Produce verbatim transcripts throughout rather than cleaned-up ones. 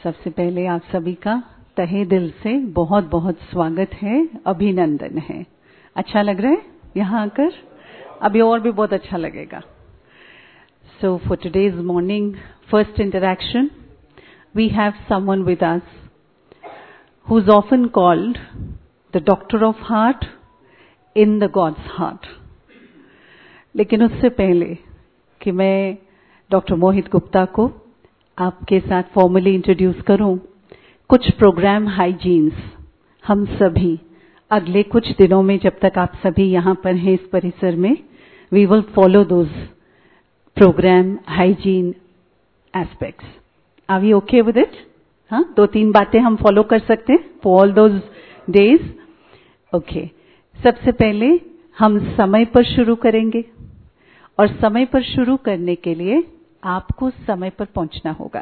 सबसे पहले आप सभी का तहे दिल से बहुत बहुत स्वागत है, अभिनंदन है। अच्छा लग रहा है यहाँ आकर? अभी और भी बहुत अच्छा लगेगा। So for today's morning first interaction, we have someone with us who's often called the doctor of heart in the God's heart. लेकिन उससे पहले कि मैं डॉक्टर मोहित गुप्ता को आपके साथ फॉर्मली इंट्रोड्यूस करूं, कुछ प्रोग्राम हाइजीन्स हम सभी अगले कुछ दिनों में, जब तक आप सभी यहाँ पर हैं इस परिसर में, we will follow those program hygiene aspects. Are we okay with it? हाँ, दो तीन बातें हम फॉलो कर सकते हैं for all those days. Okay, सबसे पहले हम समय पर शुरू करेंगे और समय पर शुरू करने के लिए आपको समय पर पहुंचना होगा।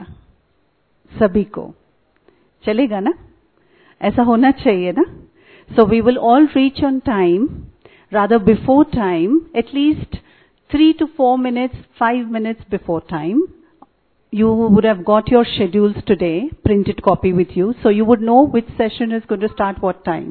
सभी को चलेगा ना? ऐसा होना चाहिए ना? So we will all reach on time, rather before time, at least three to four minutes, five minutes before time. You would have got your schedules today, printed copy with you, so you would know which session is going to start what time.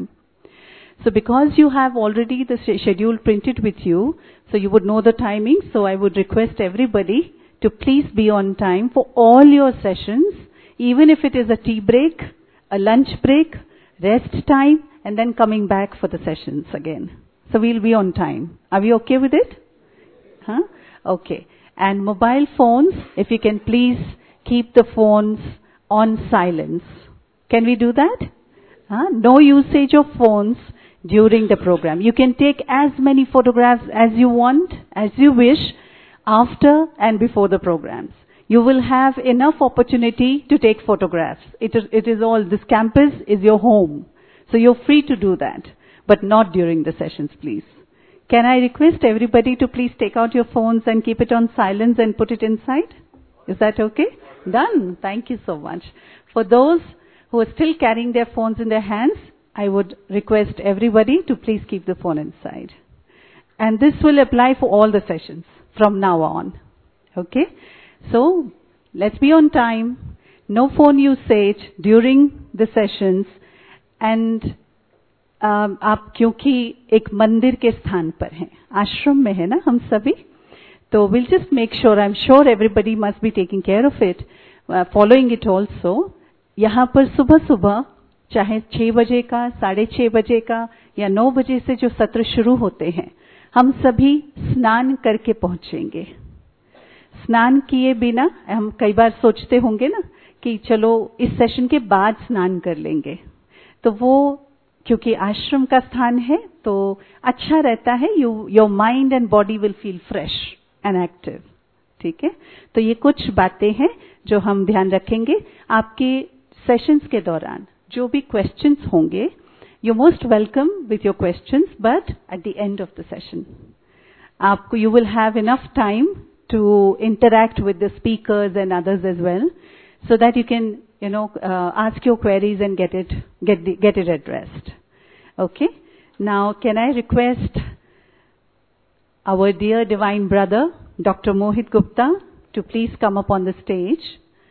So because you have already the schedule printed with you, so you would know the timing, so I would request everybody to please be on time for all your sessions, even if it is a tea break, a lunch break, rest time, and then coming back for the sessions again. So we'll be on time. Are we okay with it? Huh? Okay. And mobile phones, if you can please keep the phones on silence. Can we do that? Huh? No usage of phones during the program. You can take as many photographs as you want, as you wish, after and before the programs. You will have enough opportunity to take photographs. It is, it is all, this campus is your home. So you're free to do that, but not during the sessions, please. Can I request everybody to please take out your phones and keep it on silence and put it inside? Is that okay? Done. Thank you so much. For those who are still carrying their phones in their hands, I would request everybody to please keep the phone inside. And this will apply for all the sessions from now on. Okay? So, let's be on time. No phone usage during the sessions. And Uh, आप क्योंकि एक मंदिर के स्थान पर हैं, आश्रम में है ना हम सभी, तो we'll just make sure, I'm sure everybody must be taking care of it, uh, following it also. यहाँ पर सुबह सुबह चाहे छह बजे का, साढ़े छह बजे का या नौ बजे से जो सत्र शुरू होते हैं, हम सभी स्नान करके पहुंचेंगे। स्नान किए बिना, हम कई बार सोचते होंगे ना कि चलो इस सेशन के बाद स्नान कर लेंगे, तो वो क्योंकि आश्रम का स्थान है तो अच्छा रहता है, you your mind and body will feel fresh and active. ठीक है, तो ये कुछ बातें हैं जो हम ध्यान रखेंगे। आपके सेशंस के दौरान जो भी क्वेश्चंस होंगे, you most welcome with your questions, but at the end of the session आपको you will have enough time to interact with the speakers and others as well, so that you can, you know, uh, ask your queries and get it, get the, get it addressed. Okay? Now, can I request our dear divine brother, Doctor Mohit Gupta, to please come up on the stage?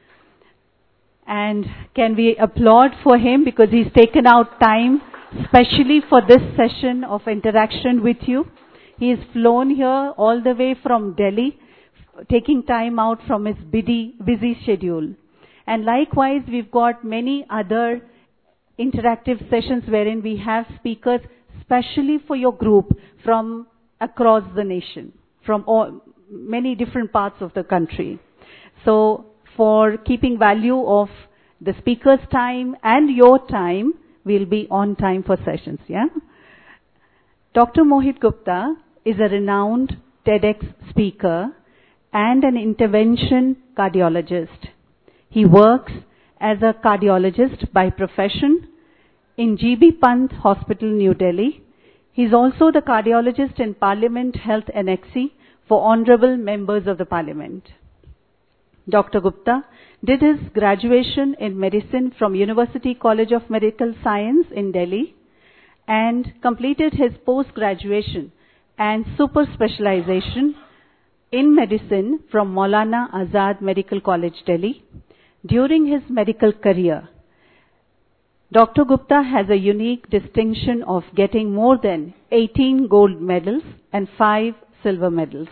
And can we applaud for him because he's taken out time specially for this session of interaction with you. He has flown here all the way from Delhi, taking time out from his busy, busy schedule. And likewise, we've got many other interactive sessions wherein we have speakers specially for your group from across the nation, from all, many different parts of the country. So, for keeping value of the speaker's time and your time, we'll be on time for sessions, yeah? Doctor Mohit Gupta is a renowned TEDx speaker and an intervention cardiologist. He works as a cardiologist by profession in G B Pant Hospital, New Delhi. He's also the cardiologist in Parliament Health Annexi for honorable members of the Parliament. Doctor Gupta did his graduation in medicine from University College of Medical Science in Delhi and completed his post-graduation and super specialization in medicine from Maulana Azad Medical College, Delhi. During his medical career, Doctor Gupta has a unique distinction of getting more than eighteen gold medals and five silver medals.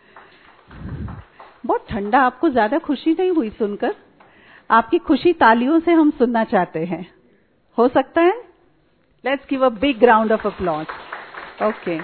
बहुत ठंडा, आपको ज्यादा खुशी नहीं हुई सुनकर? आपकी खुशी तालियों से हम सुनना चाहते हैं. हो सकता है? Let's give a big round of applause. Okay.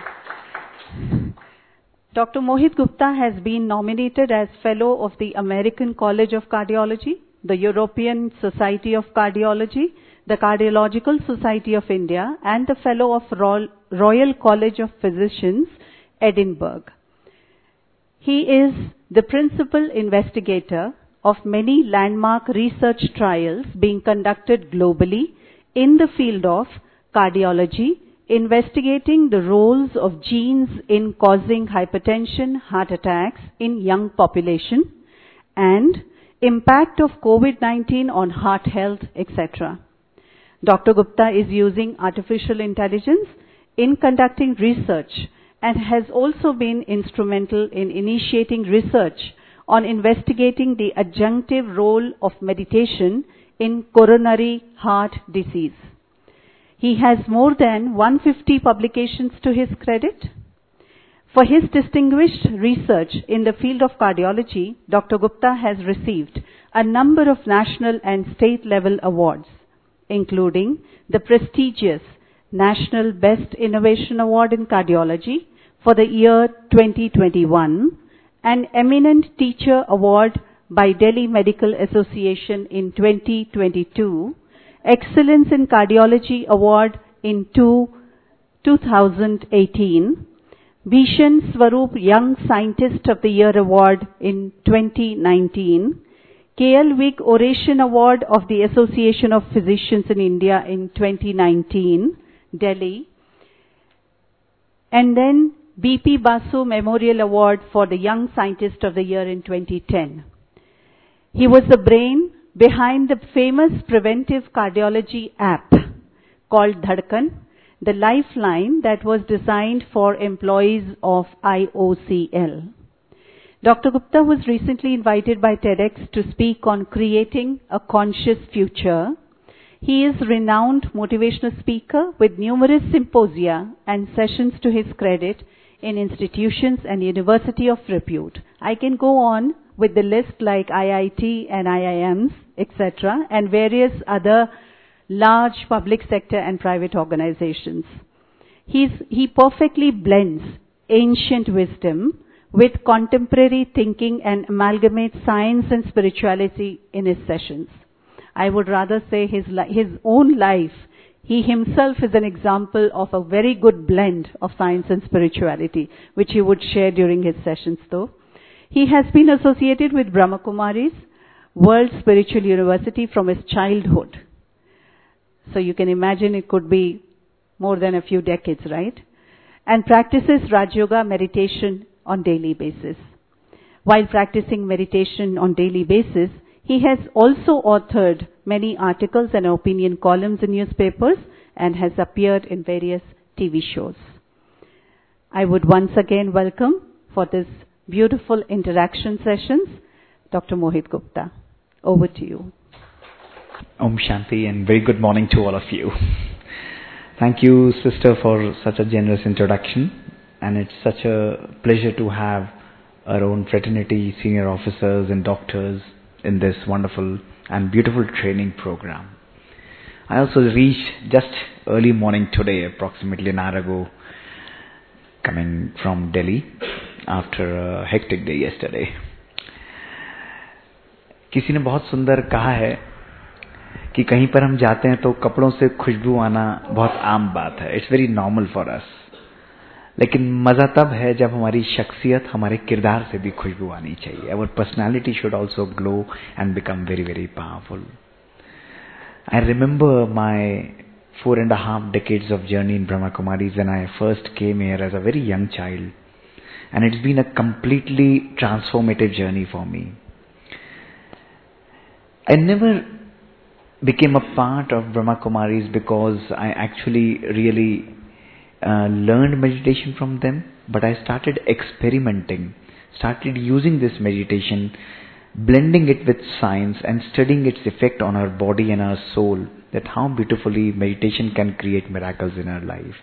Doctor Mohit Gupta has been nominated as Fellow of the American College of Cardiology, the European Society of Cardiology, the Cardiological Society of India, and the Fellow of Royal College of Physicians, Edinburgh. He is the principal investigator of many landmark research trials being conducted globally in the field of cardiology, investigating the roles of genes in causing hypertension, heart attacks in young population, and impact of COVID nineteen on heart health, et cetera. Doctor Gupta is using artificial intelligence in conducting research and has also been instrumental in initiating research on investigating the adjunctive role of meditation in coronary heart disease. He has more than one hundred fifty publications to his credit. For his distinguished research in the field of cardiology, Doctor Gupta has received a number of national and state level awards, including the prestigious National Best Innovation Award in Cardiology for the year twenty twenty-one, an Eminent Teacher Award by Delhi Medical Association in twenty twenty-two, Excellence in Cardiology Award in two thousand eighteen, Bhishan Swarup Young Scientist of the Year Award in twenty nineteen, K L Vig Oration Award of the Association of Physicians in India in twenty nineteen, Delhi, and then B P Basu Memorial Award for the Young Scientist of the Year in twenty ten. He was the brain behind the famous preventive cardiology app called Dhadkan, the lifeline that was designed for employees of I O C L. Doctor Gupta was recently invited by TEDx to speak on creating a conscious future. He is a renowned motivational speaker with numerous symposia and sessions to his credit in institutions and university of repute. I can go on with the list like I I T and I I Ms, et cetera, and various other large public sector and private organizations. He's, he perfectly blends ancient wisdom with contemporary thinking and amalgamates science and spirituality in his sessions. I would rather say his, his own life, he himself is an example of a very good blend of science and spirituality, which he would share during his sessions though. He has been associated with Brahma Kumaris, World Spiritual University, from his childhood. So you can imagine it could be more than a few decades, right? And practices Raj Yoga meditation on daily basis. While practicing meditation on daily basis, he has also authored many articles and opinion columns in newspapers and has appeared in various T V shows. I would once again welcome for this beautiful interaction sessions, Doctor Mohit Gupta. Over to you. Om Shanti, and very good morning to all of you. Thank you, sister, for such a generous introduction. And it's such a pleasure to have our own fraternity, senior officers and doctors in this wonderful and beautiful training program. I also reached just early morning today, approximately an hour ago, coming from Delhi after a hectic day yesterday. किसी ने बहुत सुंदर कहा है कि कहीं पर हम जाते हैं तो कपड़ों से खुशबू आना बहुत आम बात है. It's very normal for us. लेकिन मजा तब है जब हमारी शख्सियत, हमारे किरदार से भी खुशबू आनी चाहिए. Our personality should also glow and become very, very powerful. I remember my four and a half decades of journey in Brahma Kumaris when I first came here as a very young child. And it's been a completely transformative journey for me. I never became a part of Brahma Kumaris because I actually really uh, learned meditation from them, but I started experimenting, started using this meditation blending it with science and studying its effect on our body and our soul, that how beautifully meditation can create miracles in our life.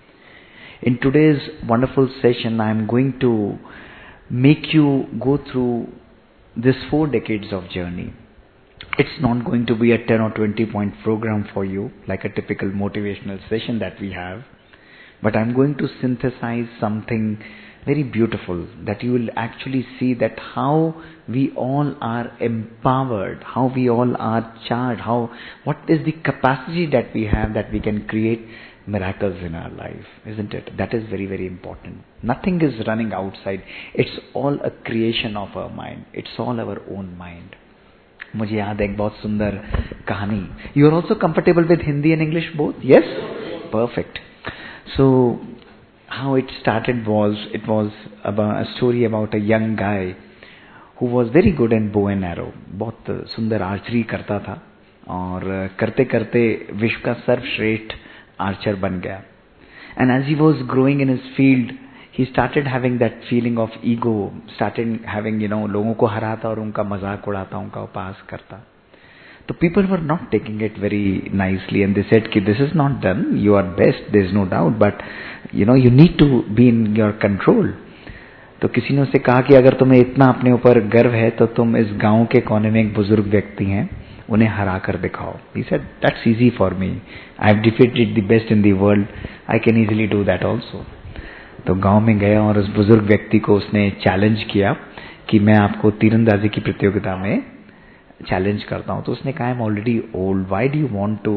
In today's wonderful session, I am going to make you go through this four decades of journey. It's not going to be a ten or twenty point program for you, like a typical motivational session that we have, but I'm going to synthesize something very beautiful, that you will actually see that how we all are empowered, how we all are charged, how, what is the capacity that we have that we can create miracles in our life, isn't it? That is very, very important. Nothing is running outside. It's all a creation of our mind. It's all our own mind. मुझे याद है एक बहुत सुंदर कहानी. You are also comfortable with Hindi and English both? Yes? Perfect. So, how it started was, it was about a story about a young guy who was very good in bow and arrow. बहुत सुंदर archery करता था और करते करते विश्व का सर्वश्रेष्ठ आर्चर बन गया. And as he was growing in his field, he started having that feeling of ego, started having, you know, लोगों को हराता और उनका मजाक उड़ाता, उनका उपहास करता. So people were not taking it very nicely, and they said कि this is not done, you are best, there is no doubt, but you know you need to be in your control. तो किसी ने उसे कहा कि अगर तुम्हें इतना अपने ऊपर गर्व है तो तुम इस गांव के कोने में एक बुजुर्ग व्यक्ति हैं, उन्हें हरा कर दिखाओ. He said, that's easy for me. I have defeated the best in the world. I can easily do that also. तो गांव में गया और उस बुजुर्ग व्यक्ति को उसने चैलेंज किया कि मैं आपको तीरंदाजी की प्रतियोगिता में चैलेंज करता हूँ. तो उसने कहा, I am already old, why do you want to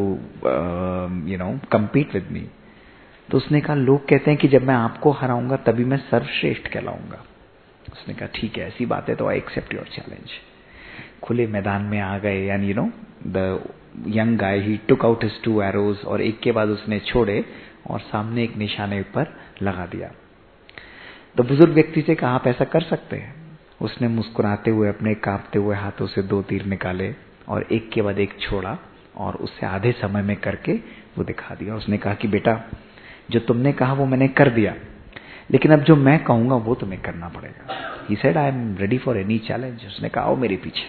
you know compete with me. तो उसने कहा, लोग कहते हैं कि जब मैं आपको हराऊंगा तभी मैं सर्वश्रेष्ठ कहलाऊंगा. उसने कहा, ठीक है, ऐसी बात है तो आई एक्सेप्ट योर चैलेंज. खुले मैदान में आ गए, and you know the young guy he took out his two arrows, और एक के बाद उसने छोड़े और सामने एक निशाने पर लगा दिया. तो बुजुर्ग व्यक्ति से कहा, आप ऐसा कर सकते हैं. उसने मुस्कुराते हुए अपने कांपते हुए हाथों से दो तीर निकाले और एक के बाद एक छोड़ा और उससे आधे समय में करके वो दिखा दिया. उसने कहा कि बेटा, जो तुमने कहा वो मैंने कर दिया, लेकिन अब जो मैं कहूंगा वो तुम्हें करना पड़ेगा. He said, I am ready for any challenge. उसने कहा, आओ मेरे पीछे.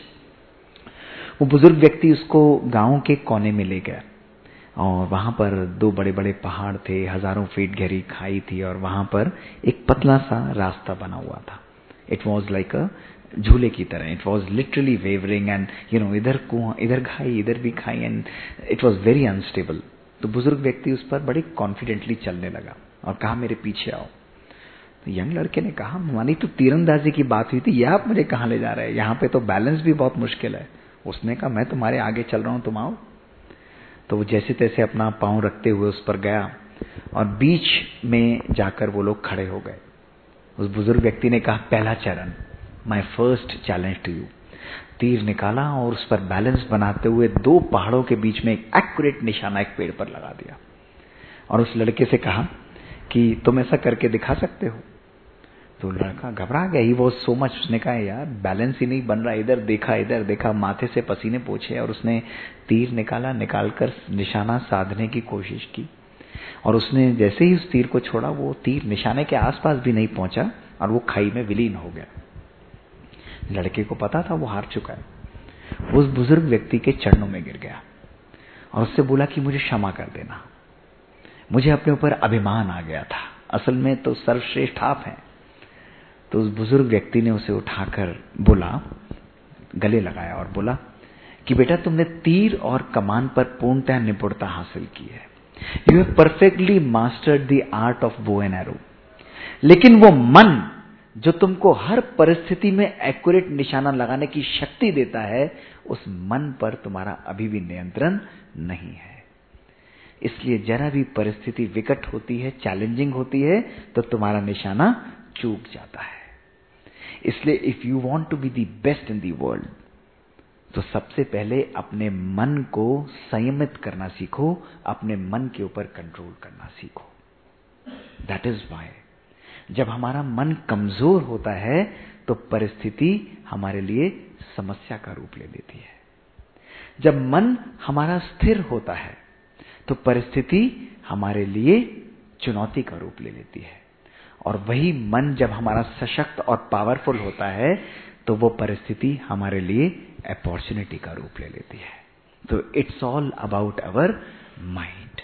वो बुजुर्ग व्यक्ति उसको गांव के कोने में ले गया और वहां पर दो बड़े बड़े पहाड़ थे, हजारों फीट गहरी खाई थी और वहां पर एक पतला सा रास्ता बना हुआ था. इट वॉज लाइक अ झूले की तरह. It was literally wavering and you know इधर कुआं, इधर खाई, इधर भी खाई, and it was very unstable. तो बुजुर्ग व्यक्ति उस पर बड़े कॉन्फिडेंटली चलने लगा और कहा, मेरे पीछे आओ. तो यंग लड़के ने कहा, हमारी तो तीरंदाजी की बात हुई थी, यह आप मुझे कहाँ ले जा रहे हैं, यहाँ पे तो बैलेंस भी बहुत मुश्किल है. उसने कहा, मैं तुम्हारे आगे चल रहा हूं, तुम आओ. तो वो जैसे तैसे अपना पांव रखते हुए उस पर गया और बीच में जाकर वो लोग खड़े हो गए. उस बुजुर्ग व्यक्ति ने कहा, पहला चरण, my first challenge to you. तीर निकाला और उस पर बैलेंस बनाते हुए दो पहाड़ों के बीच में एक एक्यूरेट निशाना एक पेड़ पर लगा दिया और उस लड़के से कहा कि तुम ऐसा करके दिखा सकते हो. तो लड़का घबरा गया. He was so much. उसने कहा, यार बैलेंस ही नहीं बन रहा. इधर देखा, इधर देखा, माथे से पसीने पोंछे और उसने तीर निकाला. निकालकर निशाना साधने की कोशिश की और उसने जैसे ही उस तीर को छोड़ा, वो तीर निशाने के आसपास भी नहीं पहुंचा और वो खाई में विलीन हो गया. लड़के को पता था वो हार चुका है. उस बुजुर्ग व्यक्ति के चरणों में गिर गया और उससे बोला कि मुझे क्षमा कर देना, मुझे अपने ऊपर अभिमान आ गया था, असल में तो सर्वश्रेष्ठ आप हैं. तो उस बुजुर्ग व्यक्ति ने उसे उठाकर बोला, गले लगाया और बोला कि बेटा, तुमने तीर और कमान पर पूर्णतः निपुणता हासिल की है. You have perfectly mastered the art of bow and arrow. लेकिन वो मन जो तुमको हर परिस्थिति में एक्यूरेट निशाना लगाने की शक्ति देता है, उस मन पर तुम्हारा अभी भी नियंत्रण नहीं है. इसलिए जरा भी परिस्थिति विकट होती है, चैलेंजिंग होती है, तो तुम्हारा निशाना चूक जाता है. इसलिए if you want to be the best in the world, तो सबसे पहले अपने मन को संयमित करना सीखो, अपने मन के ऊपर कंट्रोल करना सीखो. दैट इज व्हाई जब हमारा मन कमजोर होता है तो परिस्थिति हमारे लिए समस्या का रूप ले लेती है. जब मन हमारा स्थिर होता है तो परिस्थिति हमारे लिए चुनौती का रूप ले लेती है. और वही मन जब हमारा सशक्त और पावरफुल होता है तो वो परिस्थिति हमारे लिए अपॉर्चुनिटी का रूप ले लेती है। तो it's all about our mind.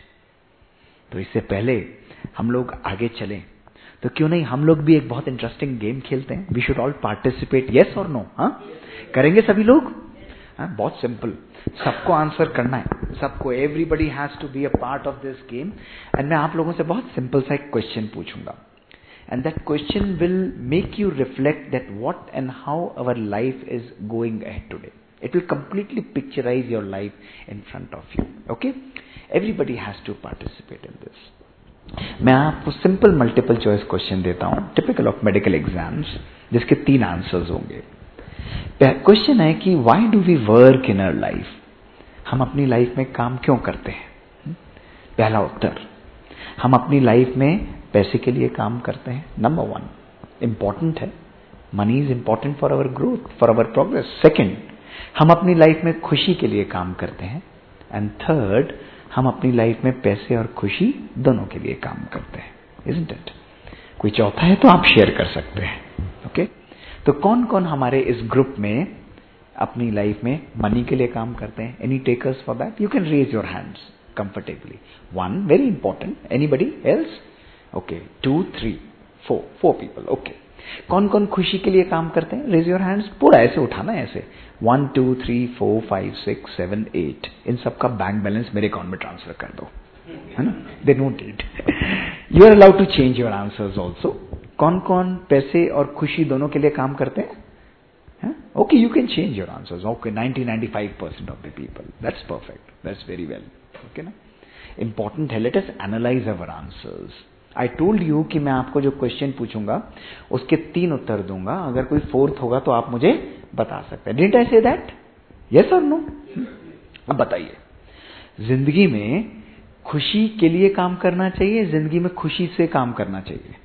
तो इससे पहले हम लोग आगे चलें तो क्यों नहीं हम लोग भी एक बहुत इंटरेस्टिंग गेम खेलते हैं। We should all participate, yes or no? हाँ, करेंगे सभी लोग? हाँ, बहुत सिंपल, सबको आंसर करना है, सबको। Everybody has to be a part of this game. And मैं आप लोगों से बहुत सिंपल सा एक क्वेश्चन पूछूंगा, and that question will make you reflect that what and how our life is going ahead today. It will completely picturize your life in front of you. Okay? Everybody has to participate in this. मैं आपको simple multiple choice question देता हूं, typical of medical exams, जिसके तीन answers होंगे। Question है कि why do we work in our life? हम अपनी लाइफ में काम क्यों करते हैं? पहला उत्तर, हम अपनी लाइफ में पैसे के लिए काम करते हैं। नंबर वन, इंपॉर्टेंट है, money is important for our growth, for our progress. Second, हम अपनी लाइफ में खुशी के लिए काम करते हैं। एंड थर्ड, हम अपनी लाइफ में पैसे और खुशी दोनों के लिए काम करते हैं। Isn't it? कोई चौथा है तो आप शेयर कर सकते हैं। Okay okay? तो कौन कौन हमारे इस ग्रुप में अपनी लाइफ में मनी के लिए काम करते हैं? Any takers for that? You can raise your hands comfortably. One, very important. Anybody else? Okay, two, three, four, four people. Okay, कौन कौन खुशी के लिए काम करते हैं? Raise your hands. पूरा ऐसे उठाना है, ऐसे। One, two, three, four, five, six, seven, eight. इन सबका बैंक बैलेंस मेरे अकाउंट में ट्रांसफर कर दो, है ना? They note it. You are allowed to change your answers also. कौन कौन पैसे और खुशी दोनों के लिए काम करते हैं? Okay, you can change your answers. Okay, ninety ninety five percent of the people. That's perfect, that's very well. Okay ना? इंपॉर्टेंट है, let us analyse our answers. I told you कि मैं आपको जो क्वेश्चन पूछूंगा उसके तीन उत्तर दूंगा। अगर कोई फोर्थ होगा तो आप मुझे बता सकते हैं। Didn't I say that? Yes or no? अब बताइए, जिंदगी में खुशी के लिए काम करना चाहिए, जिंदगी में खुशी से काम करना चाहिए?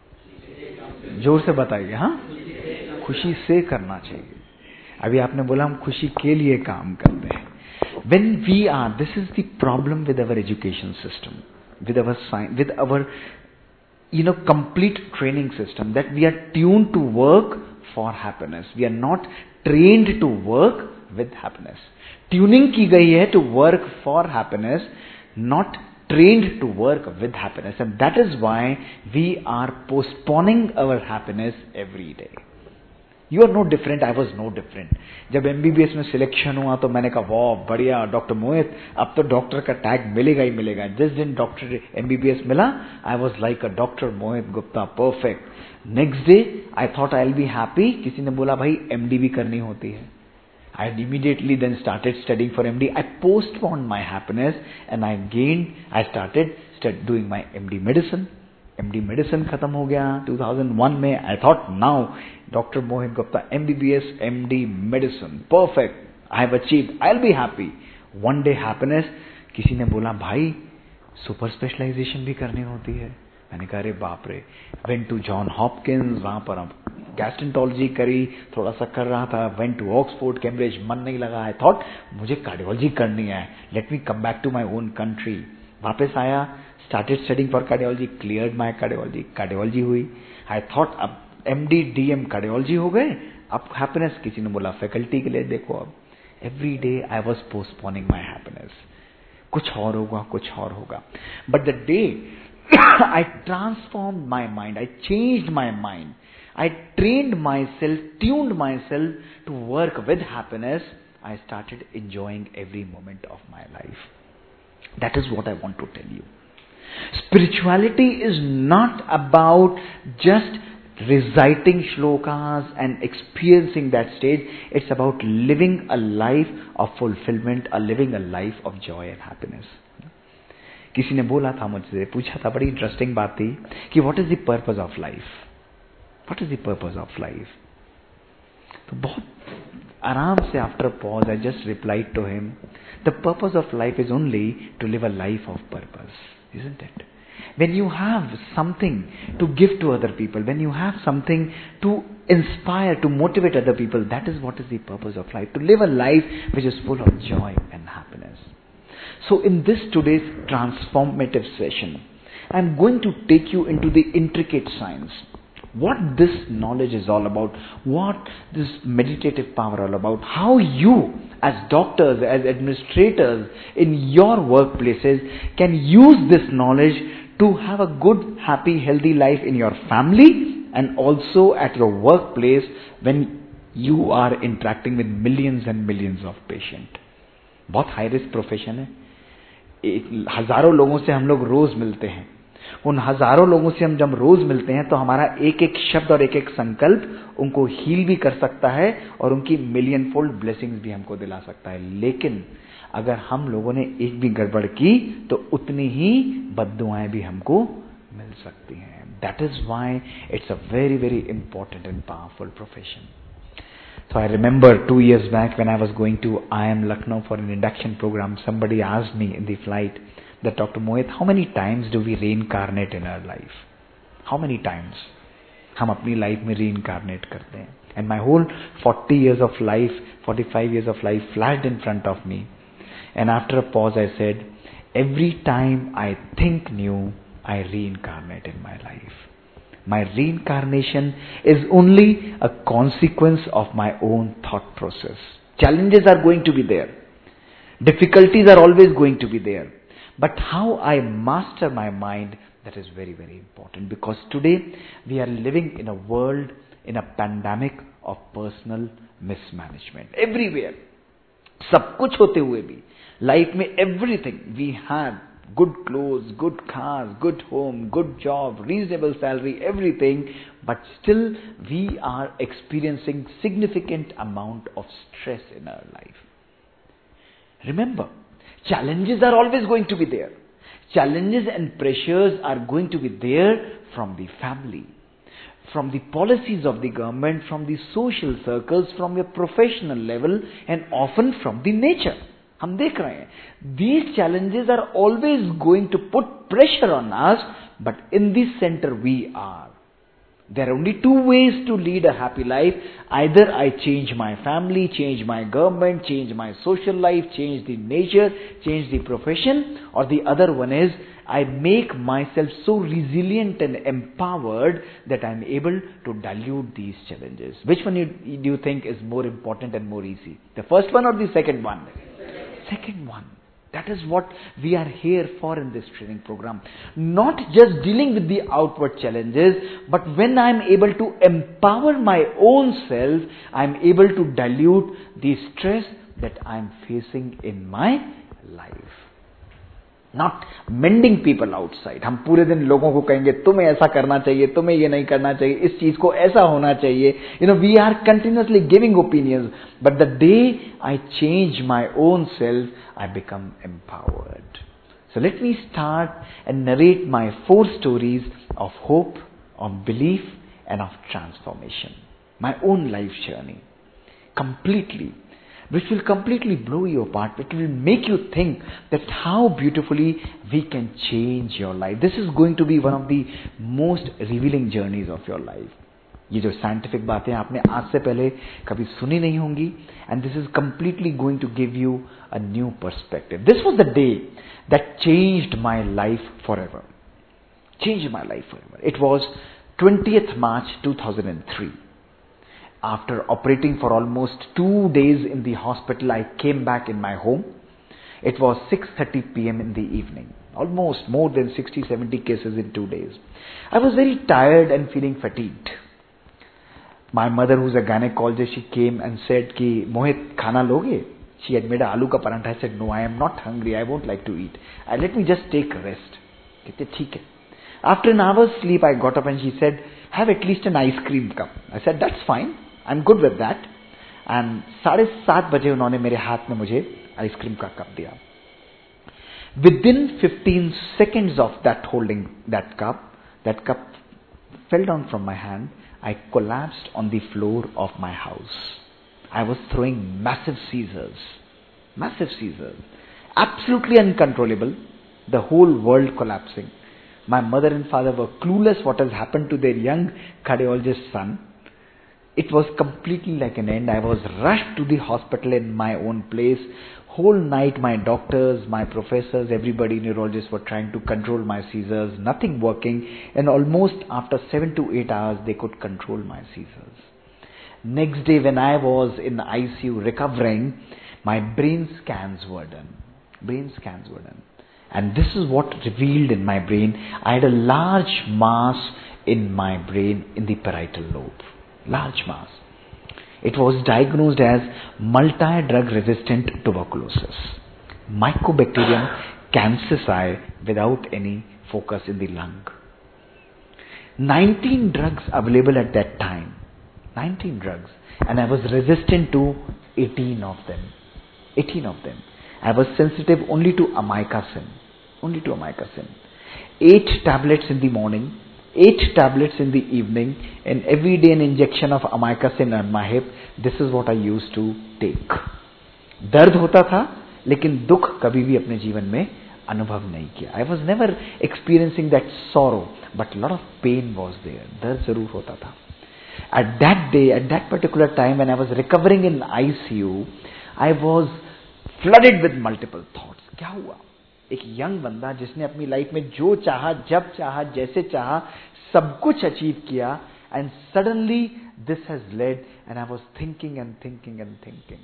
जोर से बताइए। हाँ, खुशी से करना चाहिए। अभी आपने बोला हम खुशी के लिए काम करते हैं। When we are, this is the problem with our education system, with our science, with our, you know, complete training system, that we are tuned to work for happiness. We are not trained to work with happiness. Tuning की गई है to work for happiness, not trained to work with happiness. And that is why we are postponing our happiness every day. You are no different, I was no different. जब MBBS में selection हुआ तो मैंने कहा वाह बढ़िया doctor मोहित, अब तो डॉक्टर का टैग मिलेगा ही मिलेगा। जिस दिन डॉक्टर एमबीबीएस मिला, I was like a doctor Mohit Gupta, perfect. Next day I thought I will be happy. किसी ने बोला भाई एमडी भी करनी होती है। I had immediately then started studying for M D. I postponed my happiness and I gained, I started start doing my M D medicine. M D medicine खत्म हो गया two thousand one में. I thought now Doctor Mohit Gupta M B B S M D medicine perfect. I have achieved. I'll be happy. One day happiness. किसी ने बोला भाई super specialisation भी करनी होती है। मैंने कहा अरे बाप रे। वेंट टू जॉन हॉपकिंस, वहां पर हम गैस्ट्रेंटोलॉजी करी, थोड़ा सा कर रहा था। वेंट टू ऑक्सफोर्ड, कैम्ब्रिज, मन नहीं लगा। आई थॉट मुझे कार्डियोलॉजी करनी है, let me come back to my own country. वापस आया, started studying for cardiology, cleared my cardiology, cardiology हुई। आई थॉट अब एमडी डीएम कार्डियोलॉजी हो गए, अब हैप्पीनेस। किसी ने बोला फैकल्टी के लिए देखो। अब every day I was postponing my happiness. कुछ और होगा, कुछ और होगा। But the day I transformed my mind. I changed my mind. I trained myself, tuned myself to work with happiness. I started enjoying every moment of my life. That is what I want to tell you. Spirituality is not about just reciting shlokas and experiencing that stage. It's about living a life of fulfillment, a living a life of joy and happiness. किसी ने बोला था मुझसे, पूछा था, बड़ी interesting बात थी कि what is the purpose of life? What is the purpose of life? तो बहुत आराम से after pause I just replied to him, the purpose of life is only to live a life of purpose, isn't it? When you have something to give to other people, when you have something to inspire, to motivate other people, that is what is the purpose of life. To live a life which is full of joy and happiness. So in this today's transformative session, I am going to take you into the intricate science what this knowledge is all about, what this meditative power all about, how you as doctors, as administrators in your workplaces can use this knowledge to have a good, happy, healthy life in your family and also at your workplace when you are interacting with millions and millions of patients. बहुत high risk profession है. हजारों लोगों से हम लोग रोज मिलते हैं. उन हजारों लोगों से हम जब रोज मिलते हैं तो हमारा एक एक शब्द और एक एक संकल्प उनको हील भी कर सकता है और उनकी मिलियन फोल्ड ब्लेसिंग्स भी हमको दिला सकता है. लेकिन अगर हम लोगों ने एक भी गड़बड़ की तो उतनी ही बद्दुआएं भी हमको मिल सकती हैं. That is why it's a very very important and powerful profession. So I remember two years back when I was going to I I M Lucknow for an induction program, somebody asked me in the flight that Doctor Mohit, how many times do we reincarnate in our life? How many times? हम अपनी life में reincarnate करते हैं. And my whole forty years of life, forty-five years of life flashed in front of me. And after a pause I said, every time I think new, I reincarnate in my life. My reincarnation is only a consequence of my own thought process. Challenges are going to be there. Difficulties are always going to be there. But how I master my mind, that is very, very important. Because today we are living in a world, in a pandemic of personal mismanagement. Everywhere. सब कुछ होते हुए भी. Life में everything we have. Good clothes, good cars, good home, good job, reasonable salary, everything, but still we are experiencing significant amount of stress in our life. Remember, challenges are always going to be there. Challenges and pressures are going to be there from the family, from the policies of the government, from the social circles, from your professional level, and often from the nature. हम देख रहे हैं. These challenges are always going to put pressure on us, but in this center we are. There are only two ways to lead a happy life. Either I change my family, change my government, change my social life, change the nature, change the profession, or the other one is I make myself so resilient and empowered that I am able to dilute these challenges. Which one you, do you think is more important and more easy? The first one or the second one? Second one. That is what we are here for in this training program. Not just dealing with the outward challenges, but when I am able to empower my own self, I am able to dilute the stress that I am facing in my life. Not mending people outside. हम पूरे दिन लोगों को कहेंगे तुम्हें ऐसा करना चाहिए, तुम्हें ये नहीं करना चाहिए, इस चीज को ऐसा होना चाहिए. You know, we are continuously giving opinions. But the day I change my own self, I become empowered. So let me start and narrate my four stories of hope, of belief, and of transformation. My own life journey. Completely. Which will completely blow you apart. It will make you think that how beautifully we can change your life. This is going to be one of the most revealing journeys of your life. ये जो scientific बातें आपने आज से पहले कभी सुनी नहीं होंगी, and this is completely going to give you a new perspective. This was the day that changed my life forever. Changed my life forever. It was twentieth March two thousand three. After operating for almost two days in the hospital, I came back in my home. It was six thirty p.m. in the evening. Almost more than sixty to seventy cases in two days. I was very tired and feeling fatigued. My mother, who's a gynecologist, she came and said, "Ki Mohit, khana loge?" She had made a aloo ka parantha. I said, "No, I am not hungry. I won't like to eat. Uh, let me just take a rest." Kehte, "Theek hai." After an hour's sleep, I got up and she said, "Have at least an ice cream cup." I said, "That's fine. I'm good with that." And साढ़े सात बजे उन्होंने मेरे हाथ में मुझे ice cream का cup दिया. Within fifteen seconds of that holding that cup, that cup fell down from my hand. I collapsed on the floor of my house. I was throwing massive seizures. Massive seizures. Absolutely uncontrollable. The whole world collapsing. My mother and father were clueless what has happened to their young cardiologist son. It was completely like an end. I was rushed to the hospital in my own place. Whole night my doctors, my professors, everybody, neurologists were trying to control my seizures, nothing working, and almost after seven to eight hours they could control my seizures. Next day when I was in the I C U recovering, my brain scans were done. Brain scans were done. And this is what revealed in my brain. I had a large mass in my brain in the parietal lobe. Large mass. It was diagnosed as multi-drug resistant tuberculosis. Mycobacterium canceri without any focus in the lung. nineteen drugs available at that time. nineteen drugs. And I was resistant to eighteen of them. eighteen of them. I was sensitive only to amikacin. Only to amikacin. Eight tablets in the morning, eight tablets in the evening, and every day an injection of amikacin on my hip. This is what I used to take. दर्द होता था, लेकिन दुख कभी भी अपने जीवन में अनुभव नहीं किया. I was never experiencing that sorrow, but a lot of pain was there. दर्द जरूर होता था. At that day, at that particular time when I was recovering in I C U, I was flooded with multiple thoughts. क्या हुआ? एक young बंदा जिसने अपनी लाइफ में जो चाहा, जब चाहा, जैसे चाहा, सब कुछ अचीव किया, and suddenly this has led, and I was thinking and thinking and thinking.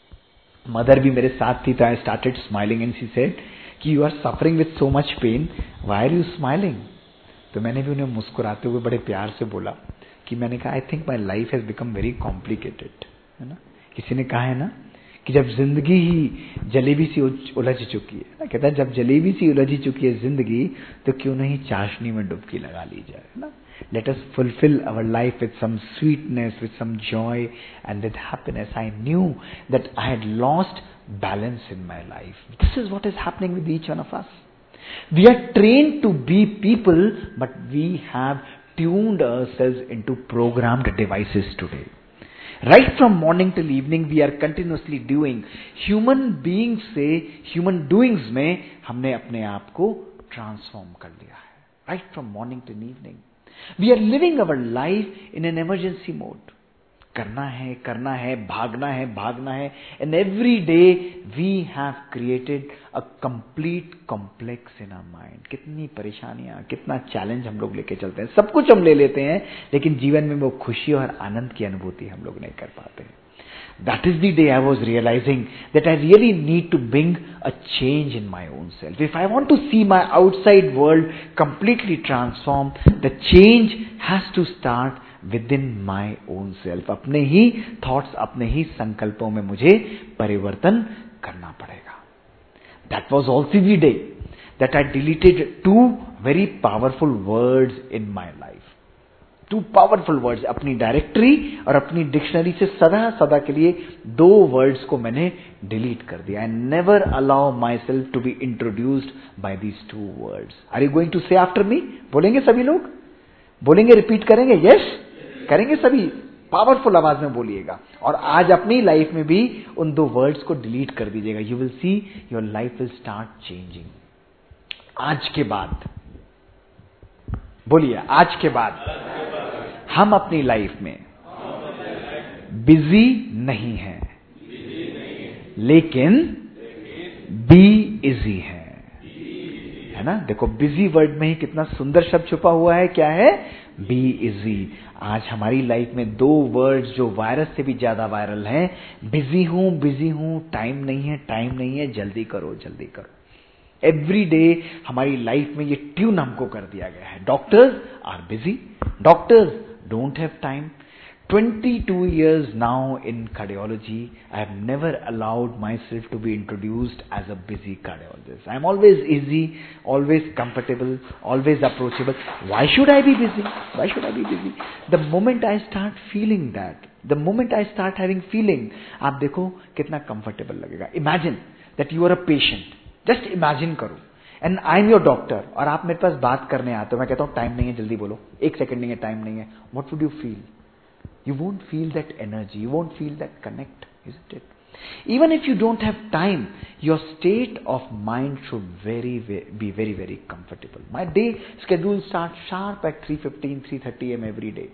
Mother भी मेरे साथ थी, तो I started smiling and she said कि you are suffering with so much pain, why are you smiling? तो मैंने भी उन्हें मुस्कुराते हुए बड़े प्यार से बोला कि मैंने कहा I think my life has become very complicated. है ना? किसी ने कहा है ना कि जब जिंदगी ही जलेबी सी उलझ चुकी है ना, कहता है जब जलेबी सी उलझ चुकी है जिंदगी, तो क्यों नहीं चाशनी में डुबकी लगा ली जाए. ना, let us fulfil our life with some sweetness, with some joy and with happiness. I knew that I had lost balance in my life. This is what is happening with each one of us. We are trained to be people, but we have tuned ourselves into programmed devices today. Right from morning till evening we are continuously doing. Human beings से human doings में हमने अपने आप को transform कर लिया है. Right from morning till evening. We are living our life in an emergency mode. करना है, करना है, भागना है, भागना है. And every day we have created a complete complex in our mind. कितनी परेशानियां, कितना चैलेंज हम लोग लेके चलते हैं. सब कुछ हम ले लेते हैं, लेकिन जीवन में वो खुशी और आनंद की अनुभूति हम लोग नहीं कर पाते. That is the day I was realizing that I really need to bring a change in my own self. If I want to see my outside world completely transformed, the change has to start within my own self. अपने ही thoughts, अपने ही संकल्पों में मुझे परिवर्तन करना पड़ेगा. That was also the day that I deleted two very powerful words in my life. Two powerful words. अपनी directory और अपनी डिक्शनरी से सदा सदा के लिए दो वर्ड्स को मैंने डिलीट कर दिया. I never allow myself to be introduced by these two words. Are you going to say after me? बोलेंगे सभी लोग? बोलेंगे, रिपीट करेंगे? यस, करेंगे सभी. पावरफुल आवाज में बोलिएगा, और आज अपनी लाइफ में भी उन दो वर्ड्स को डिलीट कर दीजिएगा. You will see your life will start changing. आज के बाद बोलिए, आज के बाद हम अपनी लाइफ में बिजी नहीं हैं, लेकिन बी इजी है. है ना? देखो, बिजी वर्ड में ही कितना सुंदर शब्द छुपा हुआ है. क्या है? Be easy. आज हमारी लाइफ में दो वर्ड्स जो वायरस से भी ज्यादा वायरल हैं. बिजी हूं, बिजी हूं, टाइम नहीं है, टाइम नहीं है, जल्दी करो, जल्दी करो. एवरी डे हमारी लाइफ में ये ट्यून हमको कर दिया गया है. Doctors are busy, doctors don't have time. twenty-two years now in cardiology, I have never allowed myself to be introduced as a busy cardiologist. I am always easy, always comfortable, always approachable. Why should I be busy? Why should I be busy? The moment I start feeling that, the moment I start having feeling, आप देखो कितना comfortable लगेगा. Imagine that you are a patient. Just imagine करो. And I am your doctor, और आप मेरे पास बात करने आते हो. मैं कहता हूँ टाइम नहीं है, जल्दी बोलो, एक सेकंड नहीं है, टाइम नहीं है. What would you feel? You won't feel that energy. You won't feel that connect, isn't it? Even if you don't have time, your state of mind should very, very be very, very comfortable. My day schedule starts sharp at three fifteen, three thirty a m every day.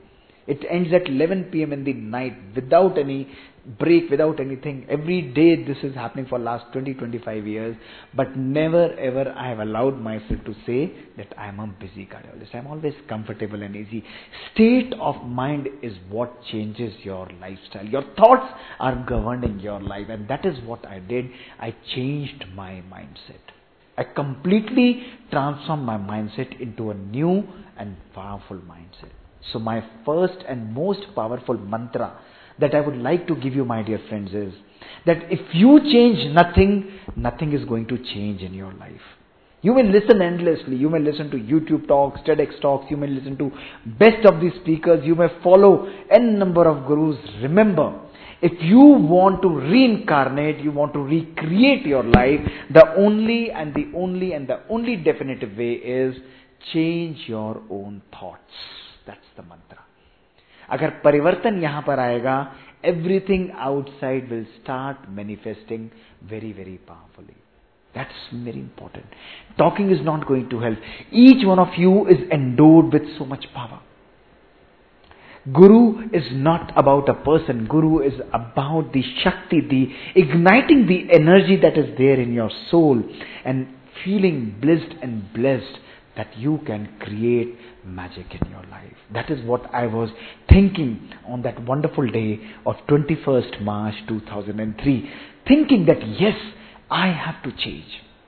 It ends at eleven p m in the night without any break, without anything. Every day this is happening for last twenty to twenty-five years. But never ever I have allowed myself to say that I am a busy cardiologist. I am always comfortable and easy. State of mind is what changes your lifestyle. Your thoughts are governing your life. And that is what I did. I changed my mindset. I completely transformed my mindset into a new and powerful mindset. So my first and most powerful mantra that I would like to give you, my dear friends, is that if you change nothing, nothing is going to change in your life. You may listen endlessly. You may listen to YouTube talks, TEDx talks. You may listen to best of these speakers. You may follow n number of gurus. Remember, if you want to reincarnate, you want to recreate your life, the only and the only and the only definitive way is change your own thoughts. That's the mantra. अगर परिवर्तन यहाँ पर आएगा, everything outside will start manifesting very, very powerfully. That's very important. Talking is not going to help. Each one of you is endowed with so much power. Guru is not about a person. Guru is about the Shakti, the igniting the energy that is there in your soul and feeling blissed and blessed that you can create magic in your life. That is what I was thinking on that wonderful day of twenty-first March two thousand three. Thinking that yes, I have to change.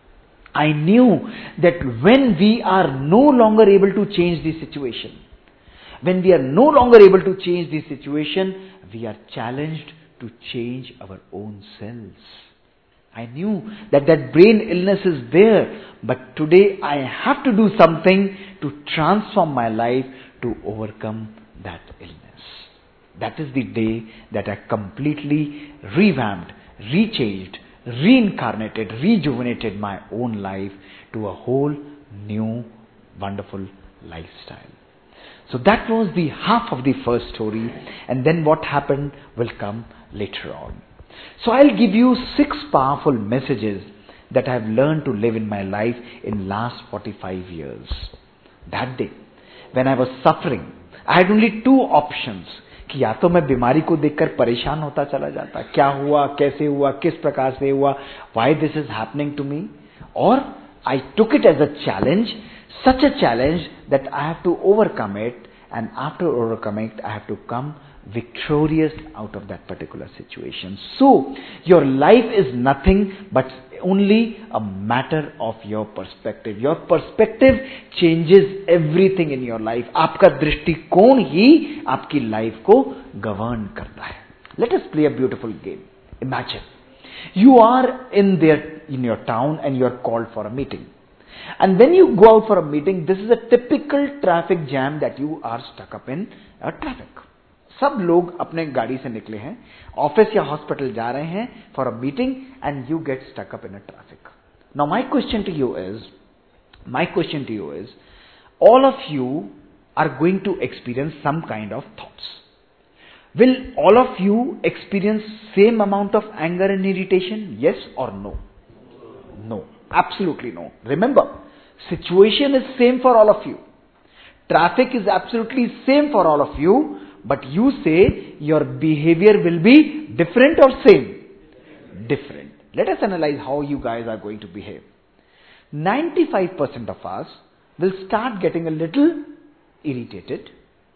I knew that when we are no longer able to change the situation, when we are no longer able to change the situation, we are challenged to change our own selves. I knew that that brain illness is there, but today I have to do something to transform my life to overcome that illness. That is the day that I completely revamped, rechanged, reincarnated, rejuvenated my own life to a whole new, wonderful lifestyle. So that was the half of the first story, and then what happened will come later on. So I'll give you six powerful messages that I have learned to live in my life in last forty-five years. That day, when I was suffering, I had only two options. कि या तो मैं बीमारी को देखकर परेशान होता चला जाता, क्या हुआ, कैसे हुआ, किस प्रकार से हुआ, why this is happening to me, or I took it as a challenge, such a challenge that I have to overcome it, and after overcoming it, I have to come victorious out of that particular situation. So, your life is nothing but only a matter of your perspective. Your perspective changes everything in your life. आपका दृष्टिकोण ही आपकी life को govern करता है. Let us play a beautiful game. Imagine, you are in there in your town and you are called for a meeting. And when you go out for a meeting, this is a typical traffic jam that you are stuck up in a traffic. सब लोग अपने गाड़ी से निकले हैं, office या hospital जा रहे हैं for a meeting, and you get stuck up in a traffic. Now my question to you is my question to you is all of you are going to experience some kind of thoughts. Will all of you experience same amount of anger and irritation? Yes or no? No, absolutely no. Remember, situation is same for all of you. Traffic is absolutely same for all of you, but you say your behavior will be different or same? Different. Let us analyze how you guys are going to behave. ninety-five percent of us will start getting a little irritated.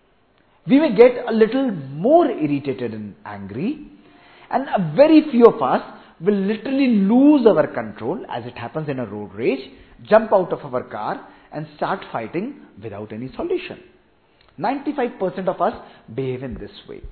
We may get a little more irritated and angry, and a very few of us will literally lose our control, as it happens in a road rage, jump out of our car and start fighting without any solution. ninety-five percent of us behave in this way.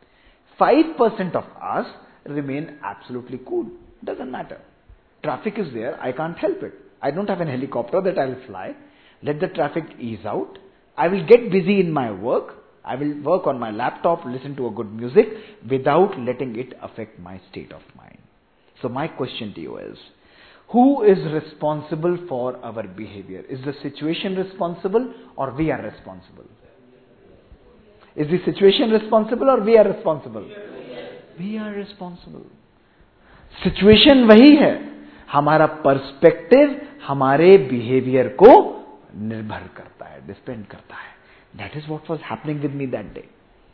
five percent of us remain absolutely cool. Doesn't matter. Traffic is there, I can't help it. I don't have an helicopter that I will fly. Let the traffic ease out. I will get busy in my work. I will work on my laptop, listen to a good music without letting it affect my state of mind. So my question to you is, who is responsible for our behavior? Is the situation responsible or we are responsible? Is the situation responsible or we are responsible? We are responsible. Situation वही है, हमारा perspective हमारे behaviour को निर्भर करता है, depend करता है. That is what was happening with me that day.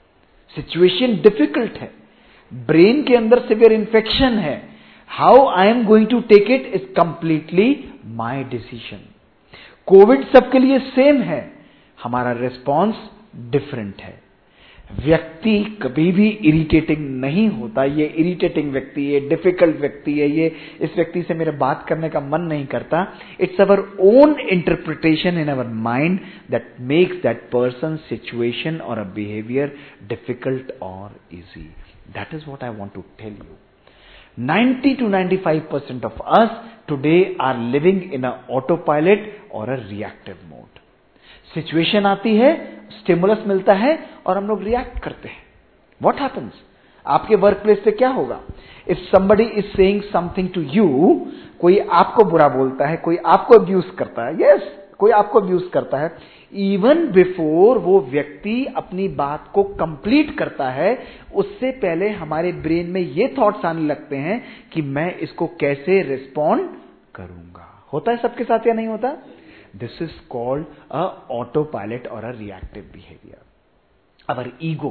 Situation difficult है, ब्रेन के अंदर सिवियर इन्फेक्शन है, how I am going to take it is completely my decision. Covid सबके लिए सेम है, हमारा रिस्पॉन्स डिफरेंट है। व्यक्ति कभी भी इरिटेटिंग नहीं होता, ये इरिटेटिंग व्यक्ति, ये डिफिकल्ट व्यक्ति है, ये इस व्यक्ति से मेरे बात करने का मन नहीं करता। It's our own interpretation in our mind that makes that person, situation or a behaviour difficult or easy. That is what I want to tell you. ninety to ninety-five percent of us today are living in a autopilot or a reactive mode. Situation आती है, stimulus मिलता है और हम लोग react करते हैं। What happens? आपके वर्क प्लेस पे क्या होगा? If somebody is saying something to you, कोई आपको बुरा बोलता है, कोई आपको अब्यूज करता है, yes, कोई आपको अब्यूज करता है, इवन बिफोर वो व्यक्ति अपनी बात को कंप्लीट करता है, उससे पहले हमारे ब्रेन में ये थॉट्स आने लगते हैं कि मैं इसको कैसे रिस्पॉन्ड करूंगा। होता है सबके साथ या नहीं होता? This is called a autopilot or a reactive behaviour. Our ego,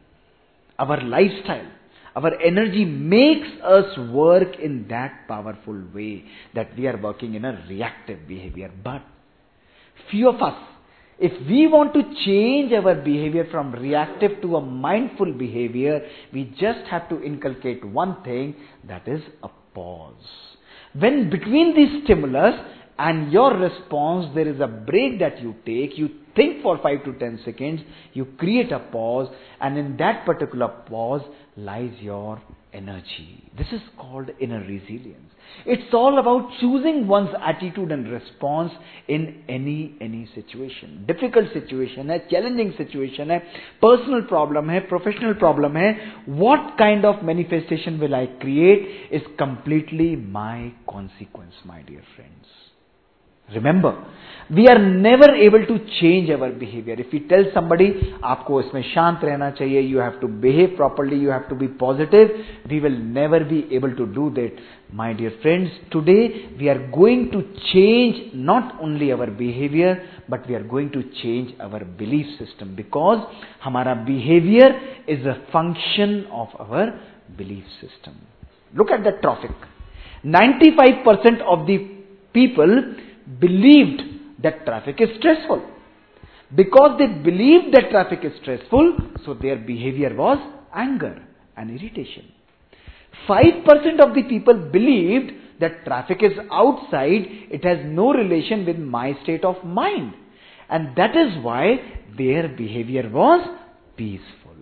our lifestyle, our energy makes us work in that powerful way that we are working in a reactive behavior. But few of us, if we want to change our behavior from reactive to a mindful behavior, we just have to inculcate one thing, that is a pause. When between the stimulus and your response, there is a break that you take, you think for five to ten seconds, you create a pause, and in that particular pause lies your energy. This is called inner resilience. It's all about choosing one's attitude and response in any any situation. Difficult situation है, challenging situation है, personal problem है, professional problem है. What kind of manifestation will I create is completely my consequence, my dear friends. Remember, we are never able to change our behavior. If we tell somebody, आपको इसमें शांत रहना चाहिए, you have to behave properly, you have to be positive, we will never be able to do that. My dear friends, today we are going to change not only our behavior, but we are going to change our belief system, because हमारा behavior is a function of our belief system. Look at the traffic. ninety-five percent of the people believed that traffic is stressful. Because they believed that traffic is stressful, so their behavior was anger and irritation. five percent of the people believed that traffic is outside, it has no relation with my state of mind. And that is why their behavior was peaceful.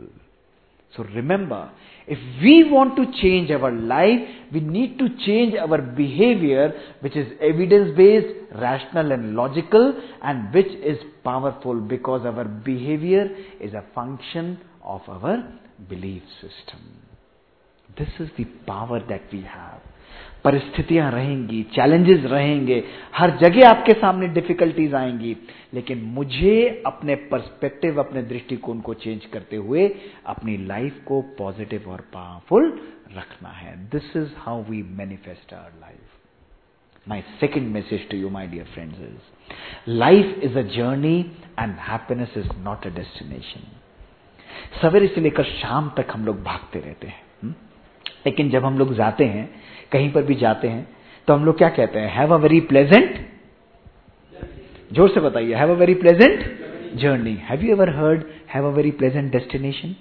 So remember, if we want to change our life, we need to change our behavior, which is evidence-based, rational and logical, and which is powerful, because our behavior is a function of our belief system. This is the power that we have. परिस्थितियां रहेंगी, challenges रहेंगे, हर जगह आपके सामने difficulties आएंगी, लेकिन मुझे अपने पर्सपेक्टिव, अपने दृष्टिकोण को चेंज करते हुए अपनी लाइफ को पॉजिटिव और पावरफुल रखना है. This is how we manifest our life. My second message to you my dear friends is, life is a journey and happiness is not a destination. सवेरे से लेकर शाम तक हम लोग भागते रहते हैं, हुँ? लेकिन जब हम लोग जाते हैं, कहीं पर भी जाते हैं, तो हम लोग क्या कहते हैं? हैव अ वेरी प्लेजेंट, जोर से बताइए, have a very pleasant journey. Have you ever heard have a very pleasant destination?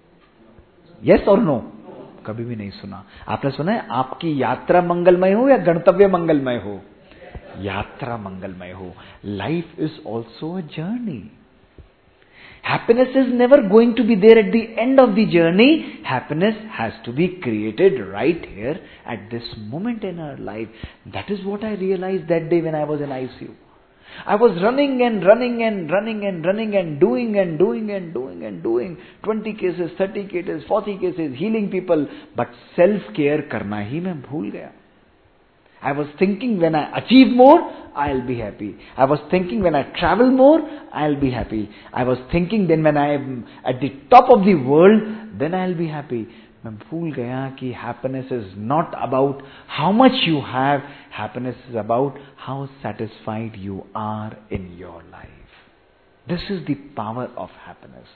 Yes or no? कभी भी नहीं सुना. आपने सुना है आपकी यात्रा मंगलमय हो या गंतव्य मंगलमय हो? यात्रा मंगलमय हो. Life is also a journey. Happiness is never going to be there at the end of the journey. Happiness has to be created right here at this moment in our life. That is what I realized that day when I was in I C U. I was running and running and running and running and doing and doing and doing and doing. twenty cases, thirty cases, forty cases, healing people. But self-care करना ही मैं भूल गया. I was thinking when I achieve more, I'll be happy. I was thinking when I travel more, I'll be happy. I was thinking then when I am at the top of the world, then I'll be happy. मैं भूल गया कि happiness is not about how much you have. Happiness is about how satisfied you are in your life. This is the power of happiness.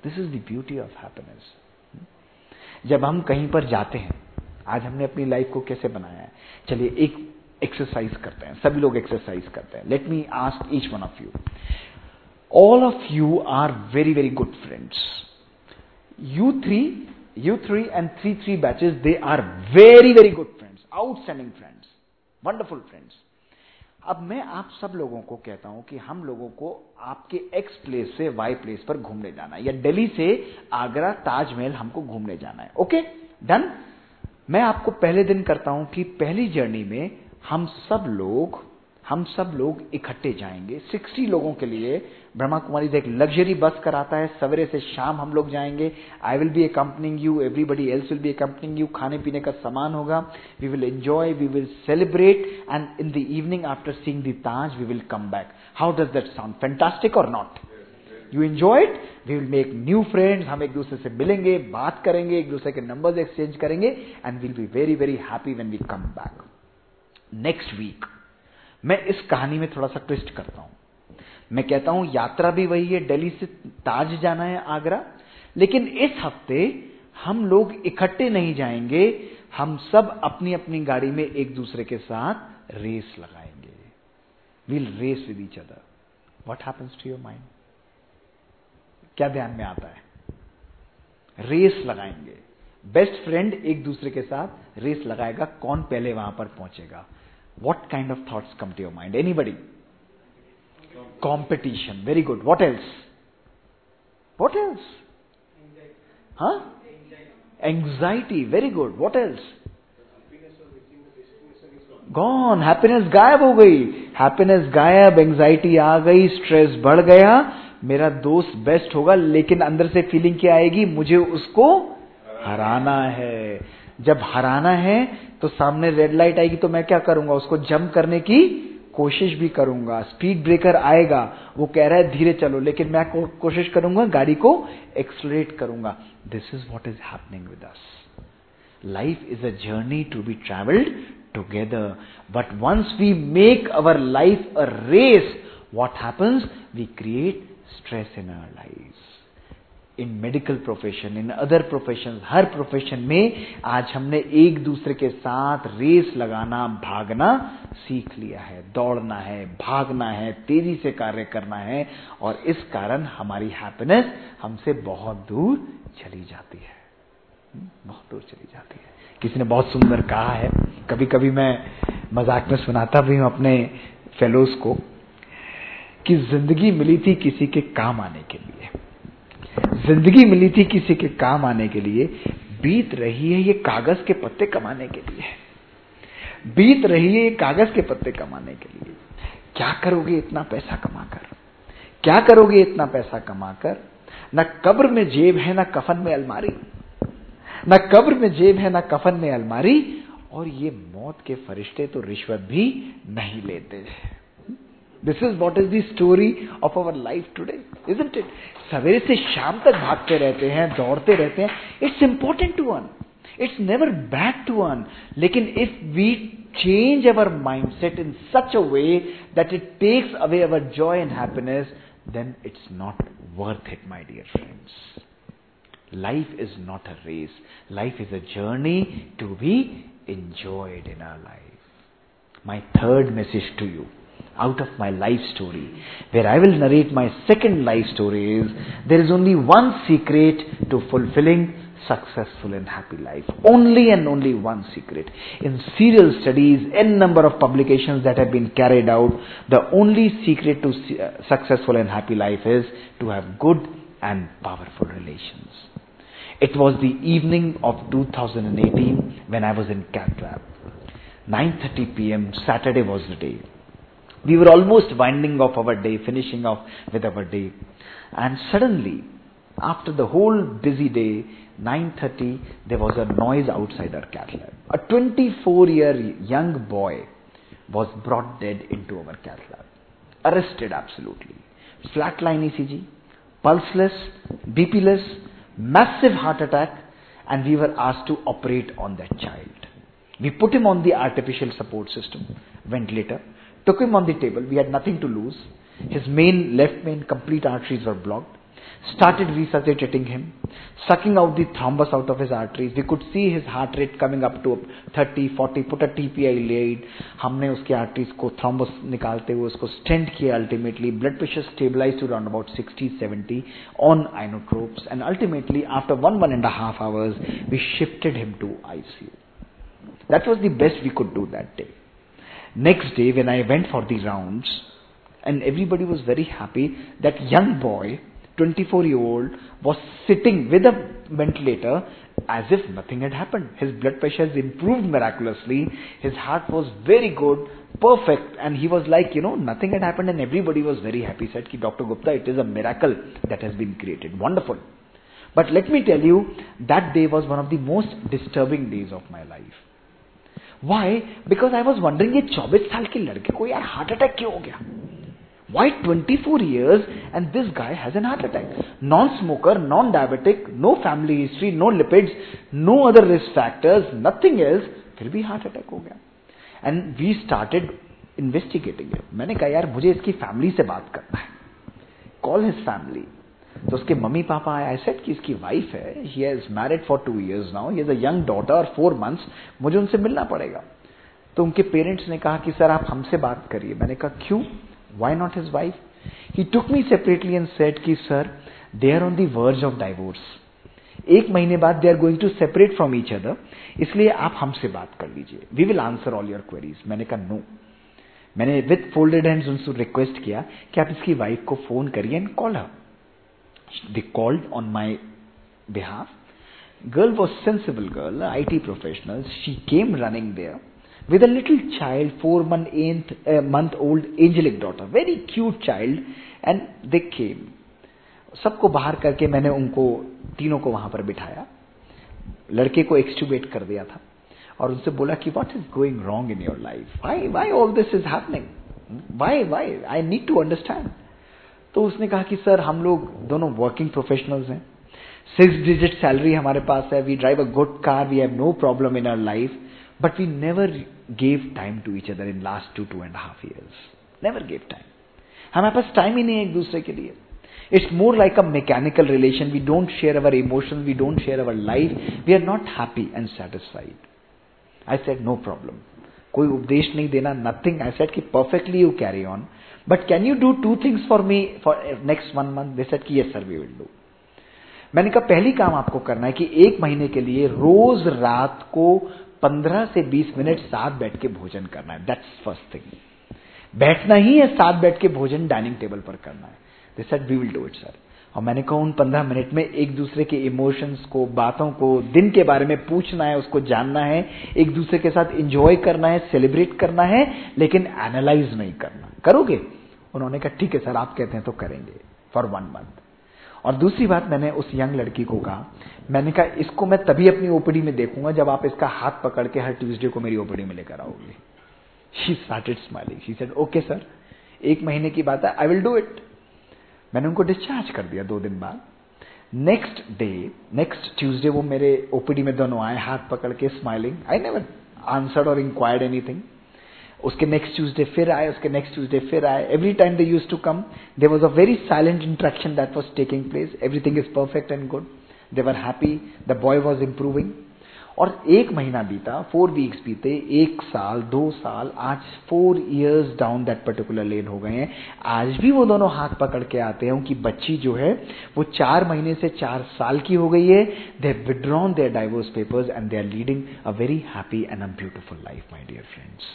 This is the beauty of happiness. जब हम कहीं पर जाते हैं, आज हमने अपनी लाइफ को कैसे बनाया है, चलिए एक एक्सरसाइज करते हैं, सभी लोग एक्सरसाइज करते हैं। Let me ask each one of you, all of you are very very good friends. You three you three and three three batches, they are very very good friends, outstanding friends, wonderful friends. अब मैं आप सब लोगों को कहता हूं कि हम लोगों को आपके एक्स प्लेस से वाई प्लेस पर घूमने जाना है, या दिल्ली से आगरा ताजमहल हमको घूमने जाना है। Okay, done. मैं आपको पहले दिन करता हूं कि पहली जर्नी में हम सब लोग हम सब लोग इकट्ठे जाएंगे। साठ लोगों के लिए ब्रह्मा कुमारी से एक लग्जरी बस कराता है, सवेरे से शाम हम लोग जाएंगे। I will be accompanying you, everybody else will be accompanying you. खाने पीने का सामान होगा, we will enjoy, we will celebrate, and in the evening after seeing the Taj we will come back. How does that sound? Fantastic or not? You enjoy it? We will make new friends, हम एक दूसरे से मिलेंगे, बात करेंगे, एक दूसरे के नंबर्स एक्सचेंज करेंगे, and we'll be very very happy when we come back. Next week मैं इस कहानी में थोड़ा सा ट्विस्ट करता हूं। मैं कहता हूं यात्रा भी वही है, दिल्ली से ताज जाना है आगरा, लेकिन इस हफ्ते हम लोग इकट्ठे नहीं जाएंगे, हम सब अपनी अपनी गाड़ी में एक दूसरे के साथ रेस लगाएंगे। We'll race with each other. What happens to your mind? क्या ध्यान में आता है? रेस लगाएंगे। बेस्ट फ्रेंड एक दूसरे के साथ रेस लगाएगा, कौन पहले वहां पर पहुंचेगा। What kind of thoughts come to your mind? Anybody? Competition. Very good. What else? What else? Huh? Anxiety. Very good. What else? Gone. Happiness गायब हो गई। Happiness गायब, anxiety आ गई, stress बढ़ गया। मेरा दोस्त बेस्ट होगा, लेकिन अंदर से फीलिंग क्या आएगी? मुझे उसको हराना है। जब हराना है तो सामने रेड लाइट आएगी तो मैं क्या करूंगा? उसको जंप करने की कोशिश भी करूंगा। स्पीड ब्रेकर आएगा, वो कह रहा है धीरे चलो, लेकिन मैं को, कोशिश करूंगा, गाड़ी को एक्सलरेट करूंगा। This is what is happening with us. Life is a journey to be travelled together, but once we make our life a race, what happens? We create stress in our life. In medical profession, in other profession, हर profession में आज हमने एक दूसरे के साथ race लगाना, भागना सीख लिया है। दौड़ना है, भागना है, तेजी से कार्य करना है, और इस कारण हमारी हैप्पीनेस हमसे बहुत दूर चली जाती है, बहुत दूर चली जाती है। किसी ने बहुत सुंदर कहा है, कभी कभी मैं मजाक में सुनाता भी हूं अपने फेलोज को, कि जिंदगी मिली थी किसी के काम आने के लिए, जिंदगी मिली थी किसी के काम आने के लिए, बीत रही है ये कागज के पत्ते कमाने के लिए, बीत रही है ये कागज के पत्ते कमाने के लिए। क्या करोगे इतना पैसा कमाकर? क्या करोगे इतना पैसा कमाकर? न कब्र में जेब है, न कफन में अलमारी, न कब्र में जेब है, न कफन में अलमारी, और ये मौत के फरिश्ते तो रिश्वत भी नहीं लेते। This is what is the story of our life today, isn't it? सवेरे से शाम तक भागते रहते हैं, दौड़ते रहते हैं। It's important to earn. It's never bad to earn. लेकिन if we change our mindset in such a way that it takes away our joy and happiness, then it's not worth it, my dear friends. Life is not a race. Life is a journey to be enjoyed in our life. My third message to you, out of my life story, where I will narrate my second life story, is there is only one secret to fulfilling successful and happy life. Only and only one secret. In serial studies, n number of publications that have been carried out, the only secret to uh, successful and happy life is to have good and powerful relations. It was the evening of two thousand eighteen when I was in cath lab. nine thirty p m Saturday was the day. We were almost winding off our day, finishing off with our day. And suddenly, after the whole busy day, nine thirty, there was a noise outside our cath lab. A twenty-four-year young boy was brought dead into our cath lab. Arrested absolutely. Flatline E C G, pulseless, B P-less, massive heart attack, and we were asked to operate on that child. We put him on the artificial support system, ventilator, took him on the table. We had nothing to lose. His main, left main, complete arteries were blocked. Started resuscitating him, sucking out the thrombus out of his arteries. We could see his heart rate coming up to thirty, forty, put a T P I lead. हमने उसके arteries को thrombus निकालते हुए उसको stent किया ultimately. Blood pressure stabilized to around about sixty, seventy on inotropes. And ultimately, after one, one and a half hours, we shifted him to I C U. That was the best we could do that day. Next day, when I went for the rounds, and everybody was very happy, that young boy, twenty-four-year-old, was sitting with a ventilator as if nothing had happened. His blood pressure has improved miraculously. His heart was very good, perfect, and he was like, you know, nothing had happened, and everybody was very happy. Said, Ki, Doctor Gupta, it is a miracle that has been created. Wonderful. But let me tell you, that day was one of the most disturbing days of my life. Why? Because I was wondering, ये चौबीस साल के लड़के को यार heart attack क्यों हो गया? Why twenty-four years and this guy has an heart attack? Non-smoker, non-diabetic, no family history, no lipids, no other risk factors, nothing else, फिर भी heart attack हो गया. And we started investigating it. मैंने कहा यार मुझे इसकी फैमिली से बात करना है. Call his family. तो उसके मम्मी पापा आए. I said कि इसकी वाइफ है. He has married for two years now. He has a young daughter, four months. मुझे उनसे मिलना पड़ेगा. तो उनके पेरेंट्स ने कहा कि सर आप हमसे बात करिए. मैंने कहा क्यों? Why not his wife? He took me separately and said कि sir, they are on the verge of divorce. एक महीने बाद they are going to separate from each other. इसलिए आप हमसे बात कर लीजिए. We will answer all your queries. मैंने कहा no. मैंने with folded hands उनसे रिक्वेस्ट किया कि आप इसकी वाइफ को फोन करिए and call her. They called on my behalf. Girl was sensible girl, I T professional. She came running there with a little child, four month, eight, uh, month old angelic daughter, very cute child, and they came. सबको बाहर करके मैंने उनको तीनों को वहां पर बिठाया. लड़के को एक्सट्यूबेट कर दिया था और उनसे बोला कि what is going wrong in your life? Why, why all this is happening? Why, why? I need to understand. तो उसने कहा कि सर हम लोग दोनों वर्किंग प्रोफेशनल्स हैं. सिक्स डिजिट सैलरी हमारे पास है. We drive a good car. We have no problem in our life. But we never gave time to each other in last two, two and a half years. Never gave time. हमारे पास time ही नहीं है एक दूसरे के लिए. It's more like a mechanical relation. We don't share our emotions. We don't share our life. We are not happy and satisfied. I said, no problem. कोई उपदेश नहीं देना, nothing. I said कि perfectly you carry on. But can you do two things for me for next one month? They said कि yes sir, we will do. मैंने कहा पहली काम आपको करना है कि एक महीने के लिए रोज रात को पंद्रह से बीस मिनट साथ बैठ के भोजन करना है. That's first thing. बैठना ही है, साथ बैठ के भोजन डाइनिंग टेबल पर करना है. They said we will do it sir. और मैंने कहा उन पंद्रह मिनट में एक दूसरे के इमोशंस को, बातों को, दिन के बारे में पूछना है, उसको जानना है, एक दूसरे के साथ एंजॉय करना है, सेलिब्रेट करना है, लेकिन एनालाइज नहीं करना. करोगे? उन्होंने कहा ठीक है सर, आप कहते हैं तो करेंगे फॉर वन मंथ. और दूसरी बात मैंने उस यंग लड़की को कहा, मैंने कहा इसको मैं तभी अपनी ओपीडी में देखूंगा जब आप इसका हाथ पकड़ के हर ट्यूसडे को मेरी ओपीडी में लेकर आओगे. She started smiling. She said okay sir, एक महीने की बात है, आई विल डू इट. मैंने उनको डिस्चार्ज कर दिया दो दिन बाद. नेक्स्ट डे, नेक्स्ट ट्यूसडे वो मेरे ओपीडी में दोनों आए हाथ पकड़ के smiling. I never answered or inquired anything. उसके नेक्स्ट ट्यूसडे फिर आए, उसके नेक्स्ट ट्यूसडे फिर आए. Every time they used to come. There was a very silent interaction that was taking place. Everything is perfect and good. They were happy. The boy was improving. और एक महीना बीता, four weeks बीते, एक साल, दो साल, आज four years down that particular lane हो गए हैं. आज भी वो दोनों हाथ पकड़ के आते हैं. उनकी बच्ची जो है वो चार महीने से चार साल की हो गई है. They have withdrawn their divorce papers and they are leading a very happy and a beautiful life, my dear friends.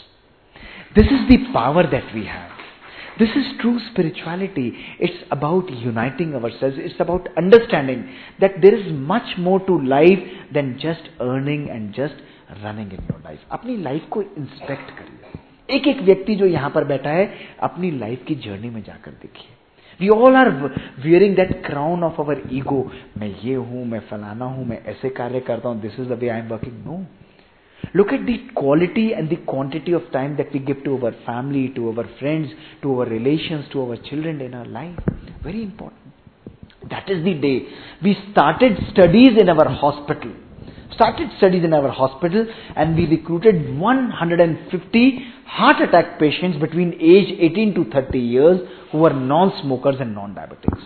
This is the power that we have. This is true spirituality. It's about uniting ourselves. It's about understanding that there is much more to life than just earning and just running in your life. अपनी life को inspect करिए. एक एक व्यक्ति जो यहाँ पर बैठा है, अपनी लाइफ की जर्नी में जाकर देखिए. We all are wearing that crown of our ego. मैं ये हूँ, मैं फलाना हूँ, मैं ऐसे कार्य करता हूँ. This is the way I am working. No. Look at the quality and the quantity of time that we give to our family, to our friends, to our relations, to our children in our life. Very important. That is the day we started studies in our hospital. Started studies in our hospital and we recruited one hundred fifty heart attack patients between age eighteen to thirty years who were non-smokers and non-diabetics.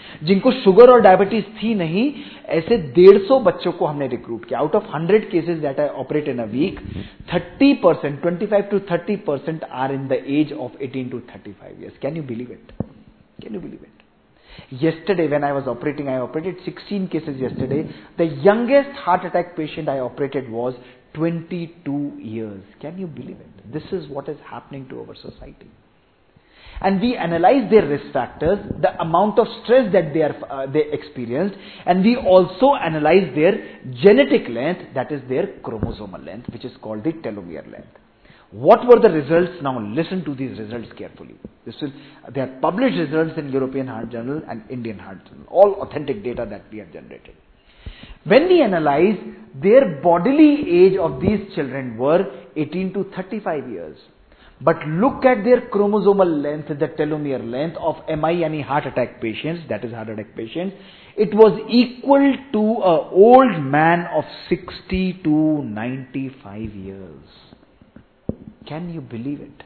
जिनको sugar और diabetes थी नहीं, ऐसे डेढ़ सौ बच्चों को हमने रिक्रूट किया. Out of hundred cases that I operate in a week, thirty percent, twenty five to thirty percent are in the age of eighteen to thirty five years. Can you believe it? Can you believe it? Yesterday when I was operating, I operated sixteen cases yesterday. The youngest heart attack patient I operated was twenty-two years. Can you believe it? This is what is happening to our society. And we analyze their risk factors, the amount of stress that they are uh, they experienced, and we also analyze their genetic length, that is their chromosomal length, which is called the telomere length. What were the results? Now listen to these results carefully. This will, they are published results in European Heart Journal and Indian Heart Journal, all authentic data that we have generated. When we analyze, their bodily age of these children were eighteen to thirty-five years. But look at their chromosomal length, the telomere length of M I, any heart attack patients, that is heart attack patients, it was equal to an old man of sixty to ninety-five years. Can you believe it?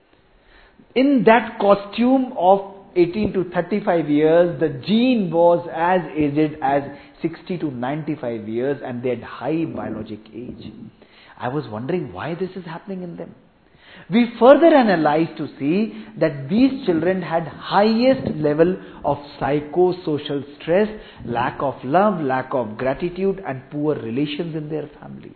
In that costume of eighteen to thirty-five years, the gene was as aged as sixty to ninety-five years, and they had high biologic age. I was wondering why this is happening in them. We further analyzed to see that these children had highest level of psychosocial stress, lack of love, lack of gratitude, and poor relations in their family.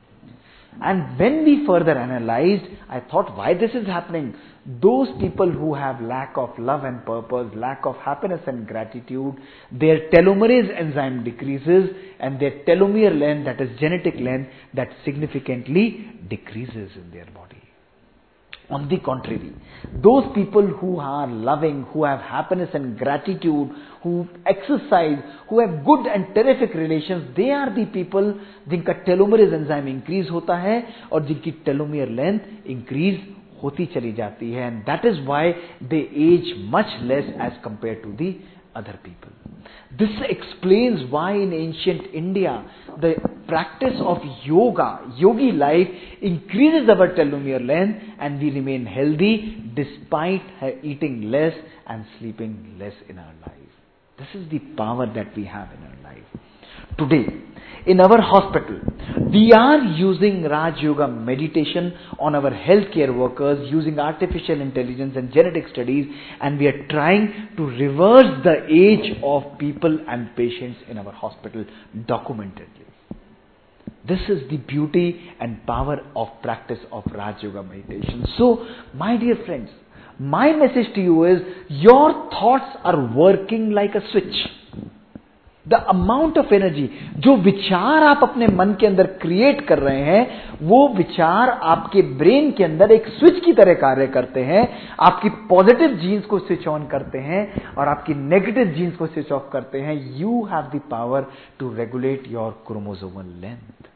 And when we further analyzed, I thought, why this is happening? Those people who have lack of love and purpose, lack of happiness and gratitude, their telomerase enzyme decreases, and their telomere length, that is genetic length, that significantly decreases in their body. On the contrary, those people who are loving, who have happiness and gratitude, who exercise, who have good and terrific relations, they are the people जिनका telomerase enzyme increase होता है और जिनकी telomere length increase होती चली जाती है, and that is why they age much less as compared to the other people. This explains why in ancient India the practice of yoga, yogi life, increases our telomere length and we remain healthy despite eating less and sleeping less in our life. This is the power that we have in our life. Today, in our hospital, we are using Raj Yoga meditation on our healthcare workers using artificial intelligence and genetic studies, and we are trying to reverse the age of people and patients in our hospital documentedly. This is the beauty and power of practice of Raj Yoga meditation. So, my dear friends, my message to you is, your thoughts are working like a switch. The amount of energy, जो विचार आप अपने मन के अंदर create कर रहे हैं, वो विचार आपके ब्रेन के अंदर एक स्विच की तरह कार्य करते हैं, आपकी पॉजिटिव जीन्स को स्विच ऑन करते हैं और आपकी नेगेटिव जीन्स को स्विच ऑफ करते हैं. You have the power to regulate your chromosomal length.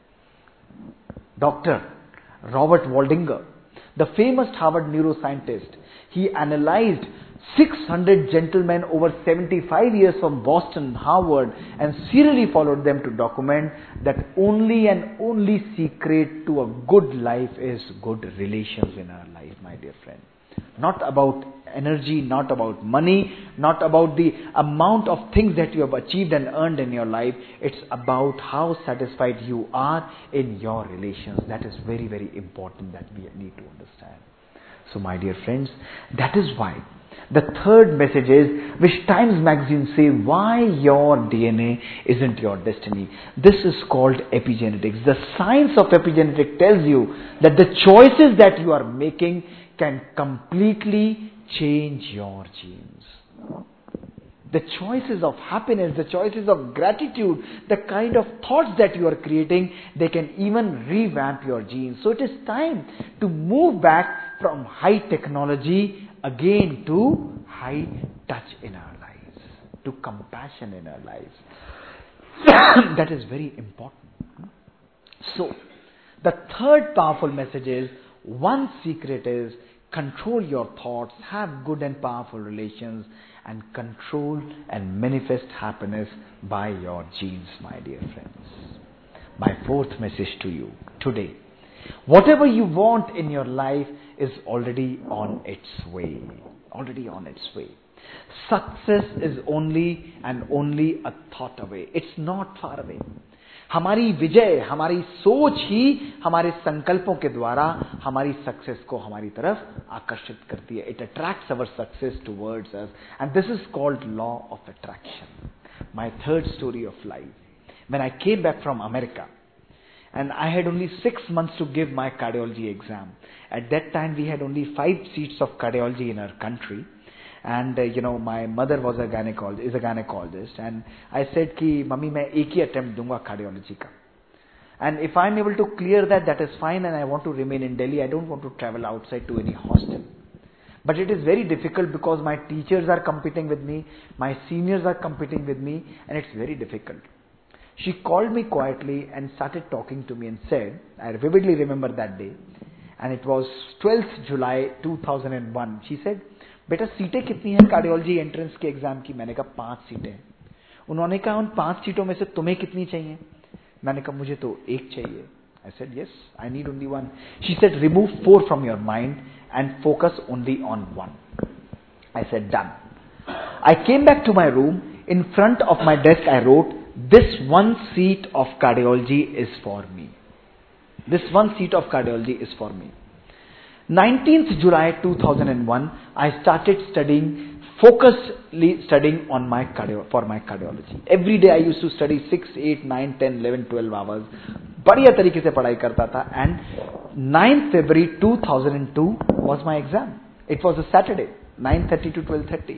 Doctor Robert Waldinger, the famous Harvard neuroscientist, he analyzed six hundred gentlemen over seventy-five years from Boston, Harvard, and serially followed them to document that only and only secret to a good life is good relations in our life, my dear friend. Not about energy, not about money, not about the amount of things that you have achieved and earned in your life. It's about how satisfied you are in your relations. That is very, very important that we need to understand. So my dear friends, that is why the third message is, which Times Magazine say, why your D N A isn't your destiny. This is called epigenetics. The science of epigenetics tells you that the choices that you are making can completely change your genes. The choices of happiness, the choices of gratitude, the kind of thoughts that you are creating, they can even revamp your genes. So it is time to move back from high technology again to high touch in our lives, to compassion in our lives. That is very important. So, the third powerful message is, one secret is, control your thoughts, have good and powerful relations, and control and manifest happiness by your genes, my dear friends. My fourth message to you today, whatever you want in your life is already on its way. Already on its way. Success is only and only a thought away. It's not far away. हमारी विजय, हमारी सोच ही हमारे संकल्पों के द्वारा हमारी success को हमारी तरफ आकर्षित करती है. It attracts our success towards us, and this is called law of attraction. My third story of life. When I came back from America, and I had only six months to give my cardiology exam. At that time, we had only five seats of cardiology in our country. And uh, you know, my mother was a gynecologist, is a gynecologist, and I said कि mummy मैं एक ही attempt दूंगा cardiology का. And if I'm able to clear that, that is fine, and I want to remain in Delhi. I don't want to travel outside to any hostel. But it is very difficult because my teachers are competing with me, my seniors are competing with me, and it's very difficult. She called me quietly and started talking to me and said, I vividly remember that day, and it was twelfth July two thousand one. She said, बेटा सीटें कितनी हैं cardiology entrance के exam की? मैंने कहा पांच सीटें हैं. उन्होंने कहा उन पांच सीटों में से तुम्हें कितनी चाहिए? मैंने कहा मुझे तो एक चाहिए. I said yes, I need only one. She said remove four from your mind and focus only on one. I said done. I came back to my room. In front of my desk I wrote, this one seat of cardiology is for me. This one seat of cardiology is for me. nineteenth July two thousand one, I started studying, focusedly studying on my cardio, for my cardiology. Every day I used to study six, eight, nine, ten, eleven, twelve hours. बढ़िया तरीके से पढ़ाई करता था. And ninth February two thousand two was my exam. It was a Saturday, nine thirty to twelve thirty.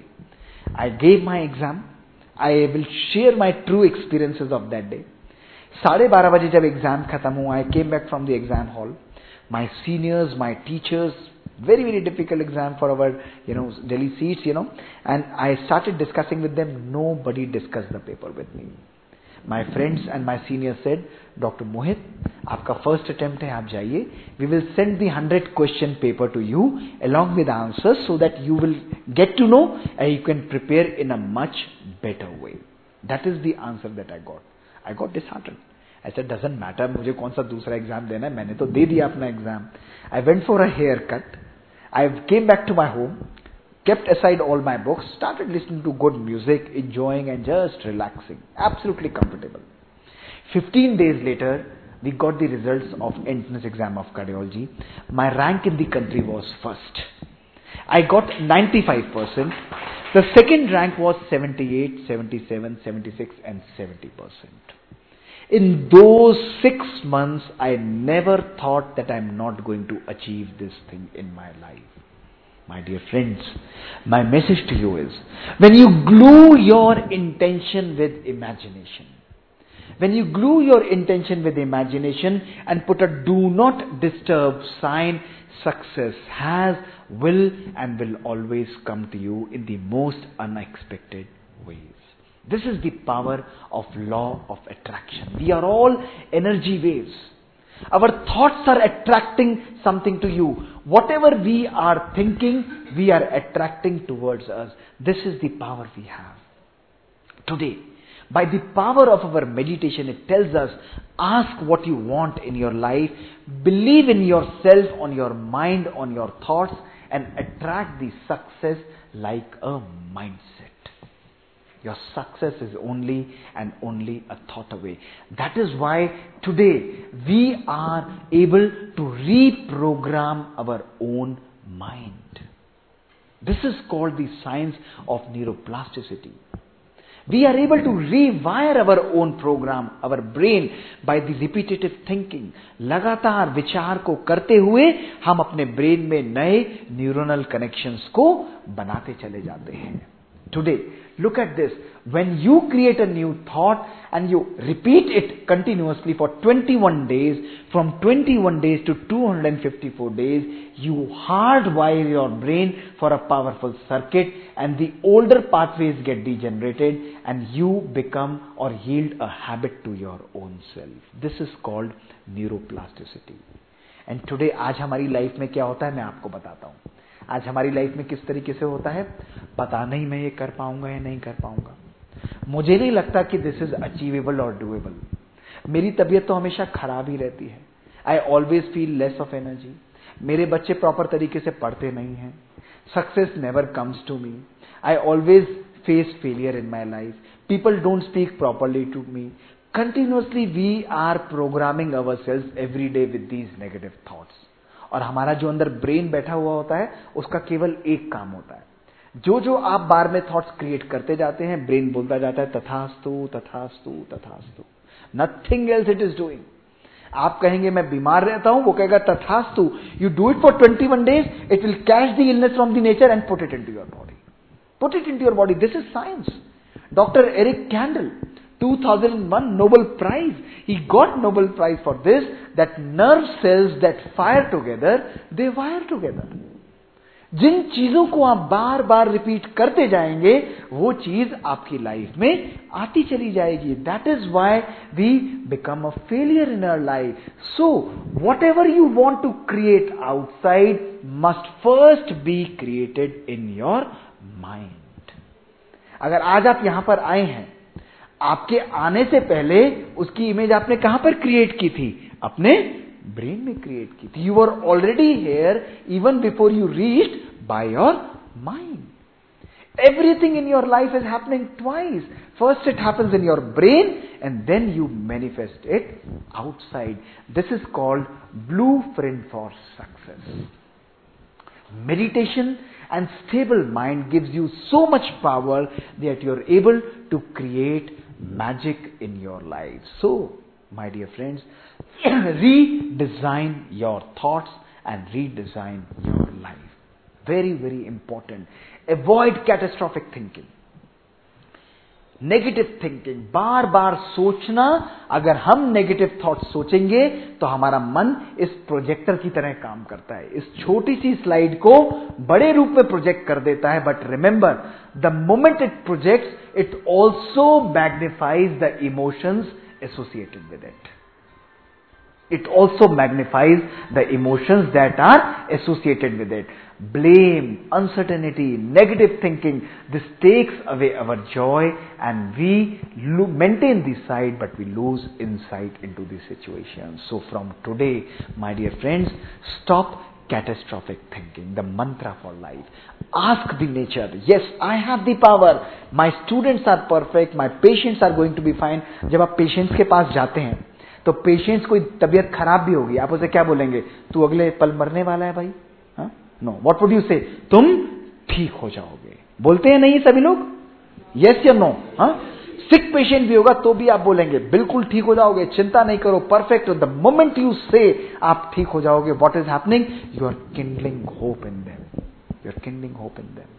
I gave my exam. I will share my true experiences of that day. साढ़े बारह बजे जब exam खत्म हुआ, I came back from the exam hall. My seniors, my teachers, very, very difficult exam for our, you know, Delhi seats, you know. And I started discussing with them. Nobody discussed the paper with me. My friends and my seniors said, Doctor Mohit, आपका first attempt है, आप जाइए. We will send the hundred question paper to you along with answers so that you will get to know and you can prepare in a much better way. That is the answer that I got. I got disheartened. I said, doesn't matter, मुझे कौन सा दूसरा exam देना है, मैंने तो दे दिया अपना exam. I went for a haircut. I came back to my home, kept aside all my books, started listening to good music, enjoying and just relaxing. Absolutely comfortable. Fifteen days later, we got the results of entrance exam of cardiology. My rank in the country was first. I got ninety-five percent. The second rank was seventy-eight, seventy-seven, seventy-six and seventy percent. In those six months, I never thought that I'm not going to achieve this thing in my life. My dear friends, my message to you is, when you glue your intention with imagination, when you glue your intention with imagination and put a do not disturb sign, success has, will and will always come to you in the most unexpected ways. This is the power of law of attraction. We are all energy waves. Our thoughts are attracting something to you. Whatever we are thinking, we are attracting towards us. This is the power we have. Today, by the power of our meditation, it tells us, ask what you want in your life, believe in yourself, on your mind, on your thoughts, and attract the success like a mindset. Your success is only and only a thought away. That is why today we are able to reprogram our own mind. This is called the science of neuroplasticity. We are able to rewire our own program, our brain, by the repetitive thinking. लगातार विचार को करते हुए हम अपने brain में नए neuronal connections को बनाते चले जाते हैं. Today, look at this. When you create a new thought and you repeat it continuously for twenty-one days, from twenty-one days to two hundred fifty-four days, you hardwire your brain for a powerful circuit, and the older pathways get degenerated and you become or yield a habit to your own self. This is called neuroplasticity. And today, आज हमारी life में क्या होता है मैं आपको बताता हूँ. आज हमारी लाइफ में किस तरीके से होता है, पता नहीं मैं ये कर पाऊंगा या नहीं कर पाऊंगा. मुझे नहीं लगता कि दिस इज अचीवेबल और डूएबल. मेरी तबीयत तो हमेशा खराब ही रहती है. I always feel less of energy. मेरे बच्चे प्रॉपर तरीके से पढ़ते नहीं हैं. Success never comes to me. I always face failure in my life. People don't speak properly to me. Continuously we are programming ourselves every day with these negative thoughts. और हमारा जो अंदर ब्रेन बैठा हुआ होता है उसका केवल एक काम होता है, जो जो आप बार में थॉट्स क्रिएट करते जाते हैं, ब्रेन बोलता जाता है तथास्तु तथास्तु तथास्तु, nothing else it is doing. आप कहेंगे मैं बीमार रहता हूं, वो कहेगा तथास्तु. You do it for twenty one days, it will catch the illness from the nature and put it into your body. Put it into your body. This is science. Doctor Eric Kandel, two thousand one Nobel Prize. He got Nobel Prize for this, that nerve cells that fire together, they wire together. जिन चीजों को आप बार बार repeat करते जाएंगे वो चीज आपकी life में आती चली जाएगी. That is why we become a failure in our life. So whatever you want to create outside must first be created in your mind. अगर आज आप यहां पर आए हैं, आपके आने से पहले उसकी इमेज आपने कहां पर क्रिएट की थी? अपने ब्रेन में क्रिएट की थी. You are already here even before you reached by your mind. Everything in your life is happening twice. First it happens in your brain and then you manifest it outside. This is called blueprint for success. Meditation and stable mind gives you so much power that you are able to create magic in your life. So, my dear friends, redesign your thoughts and redesign your life. Very, very important. Avoid catastrophic thinking. Negative thinking, बार बार सोचना. अगर हम negative thought सोचेंगे तो हमारा मन इस प्रोजेक्टर की तरह काम करता है. इस छोटी सी स्लाइड को बड़े रूप में प्रोजेक्ट कर देता है. But remember, the moment it projects, it also magnifies the emotions associated with it. It also magnifies the emotions that are associated with it. Blame, uncertainty, negative thinking, this takes away our joy and we lo- maintain the sight but we lose insight into the situation. So from today, my dear friends, stop catastrophic thinking, the mantra for life. Ask the nature, yes, I have the power. My students are perfect. My patients are going to be fine. जब आप patients के पास जाते हैं तो patients कोई तबीयत खराब भी होगी, आप उसे क्या बोलेंगे? तू अगले पल मरने वाला है भाई. नो, व्हाट वुड यू से? तुम ठीक हो जाओगे. बोलते हैं नहीं सभी लोग? यस या नो? सिक पेशेंट भी होगा तो भी आप बोलेंगे बिल्कुल ठीक हो जाओगे, चिंता नहीं करो, परफेक्ट हो. द मोमेंट यू से आप ठीक हो जाओगे, what is happening? You are kindling hope in them. You are kindling hope in them.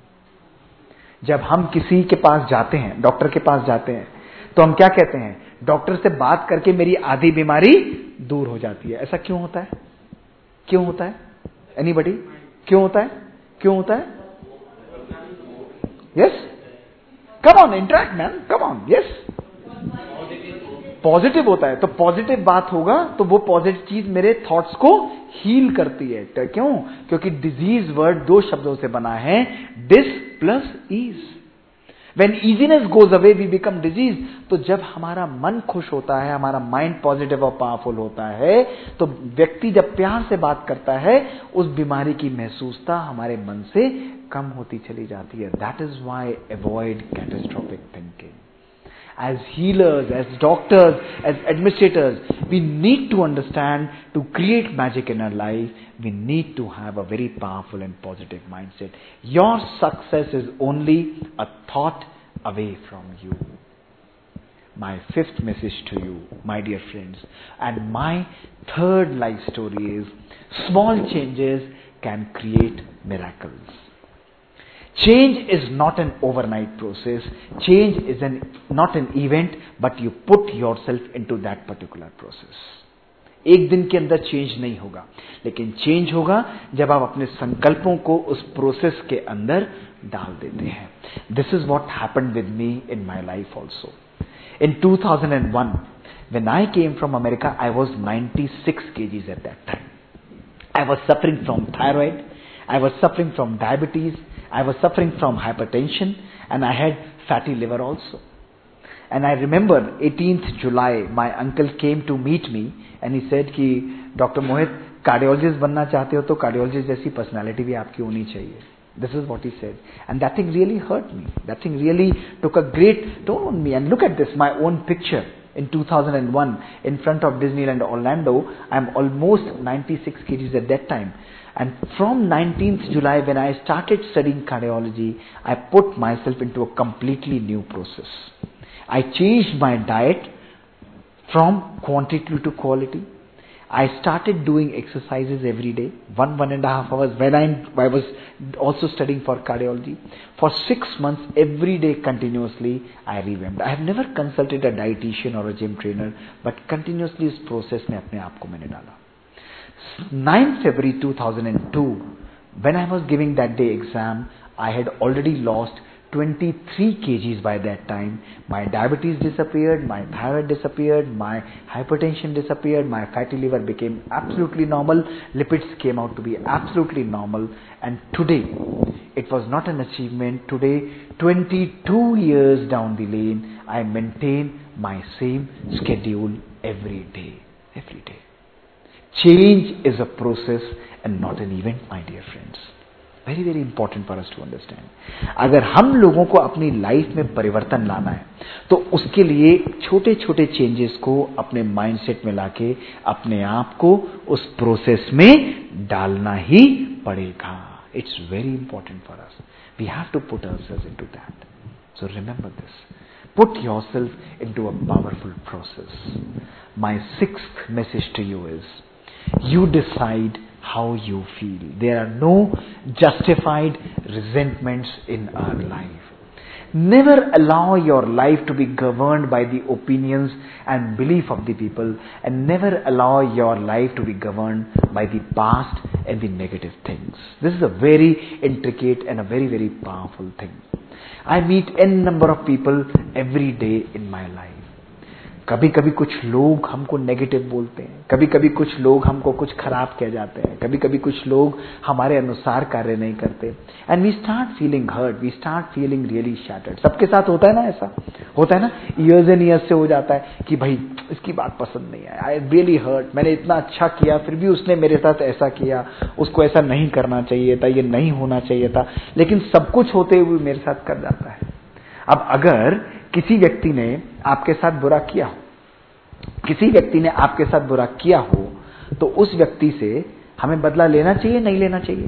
जब हम किसी के पास जाते हैं, डॉक्टर के पास जाते हैं, तो हम क्या कहते हैं? डॉक्टर से बात करके मेरी आधी बीमारी दूर हो जाती है. ऐसा क्यों होता है? क्यों होता है? एनीबॉडी? क्यों होता है? क्यों होता है? Yes, come on, interact man, come on. Yes, positive होता है. तो पॉजिटिव बात होगा तो वो पॉजिटिव चीज मेरे थॉट्स को हील करती है. तो क्यों? क्योंकि डिजीज वर्ड दो शब्दों से बना है, dis plus ease. When easiness goes away, we become disease. तो जब हमारा मन खुश होता है, हमारा माइंड पॉजिटिव और पावरफुल होता है, तो व्यक्ति जब प्यार से बात करता है, उस बीमारी की महसूसता हमारे मन से कम होती चली जाती है. That is why avoid catastrophic thinking. As healers, as doctors, as administrators, we need to understand, to create magic in our life, we need to have a very powerful and positive mindset. Your success is only a thought away from you. My fifth message to you, my dear friends, and my third life story is, small changes can create miracles. Change is not an overnight process. Change is an, not an event, but you put yourself into that particular process. एक दिन के अंदर change नहीं होगा, लेकिन change होगा जब आप अपने संकल्पों को उस प्रोसेस के अंदर डाल देते हैं. This is what happened with me in my life also. In two thousand one, when I came from America, I was ninety-six kilograms at that time. I was suffering from thyroid. I was suffering from diabetes. I was suffering from hypertension and I had fatty liver also. And I remember eighteenth July, my uncle came to meet me and he said कि Doctor Mohit, cardiologist बनना चाहते हो तो cardiologist जैसी personality भी आपकी होनी चाहिए. This is what he said. And that thing really hurt me. That thing really took a great toll on me. And look at this, my own picture in two thousand one in front of Disneyland Orlando. I'm almost ninety-six kilograms at that time. And from nineteenth July, when I started studying cardiology, I put myself into a completely new process. I changed my diet from quantity to quality. I started doing exercises every day, one, one and a half hours when I, I was also studying for cardiology. For six months, every day continuously, I revamped. I have never consulted a dietitian or a gym trainer, but continuously इस process में अपने आप को मैंने डाला. ninth February two thousand two, when I was giving that day exam, I had already lost twenty-three kilograms by that time. My diabetes disappeared, my thyroid disappeared, my hypertension disappeared, my fatty liver became absolutely normal, lipids came out to be absolutely normal. And today, it was not an achievement. Today, twenty-two years down the lane, I maintain my same schedule every day. Every day. Change is a process and not an event, my dear friends. Very very important for us to understand. अगर हम लोगों को अपनी life में परिवर्तन लाना है तो उसके लिए छोटे छोटे चेंजेस को अपने माइंडसेट में लाके अपने आप को उस प्रोसेस में डालना ही पड़ेगा. It's very important for us. We have to put ourselves into that. So remember this. Put yourself into a powerful process. My sixth message to you is, you decide how you feel. There are no justified resentments in our life. Never allow your life to be governed by the opinions and belief of the people, and never allow your life to be governed by the past and the negative things. This is a very intricate and a very very powerful thing. I meet n number of people every day in my life. कभी कभी कुछ लोग हमको negative बोलते हैं, कभी कभी कुछ लोग हमको कुछ खराब कह जाते हैं, कभी कभी कुछ लोग हमारे अनुसार कार्य नहीं करते. And we start feeling hurt, we start feeling really shattered. सबके साथ होता है ना, ऐसा होता है ना, ईयर्स एंड ईयर्स से हो जाता है कि भाई इसकी बात पसंद नहीं है, आई रियली हर्ट, मैंने इतना अच्छा किया फिर भी उसने मेरे साथ ऐसा किया, उसको ऐसा नहीं करना चाहिए था, ये नहीं होना चाहिए था, लेकिन सब कुछ होते हुए मेरे साथ कर जाता है. अब अगर किसी व्यक्ति ने आपके साथ बुरा किया हो, किसी व्यक्ति ने आपके साथ बुरा किया हो, तो उस व्यक्ति से हमें बदला लेना चाहिए नहीं लेना चाहिए?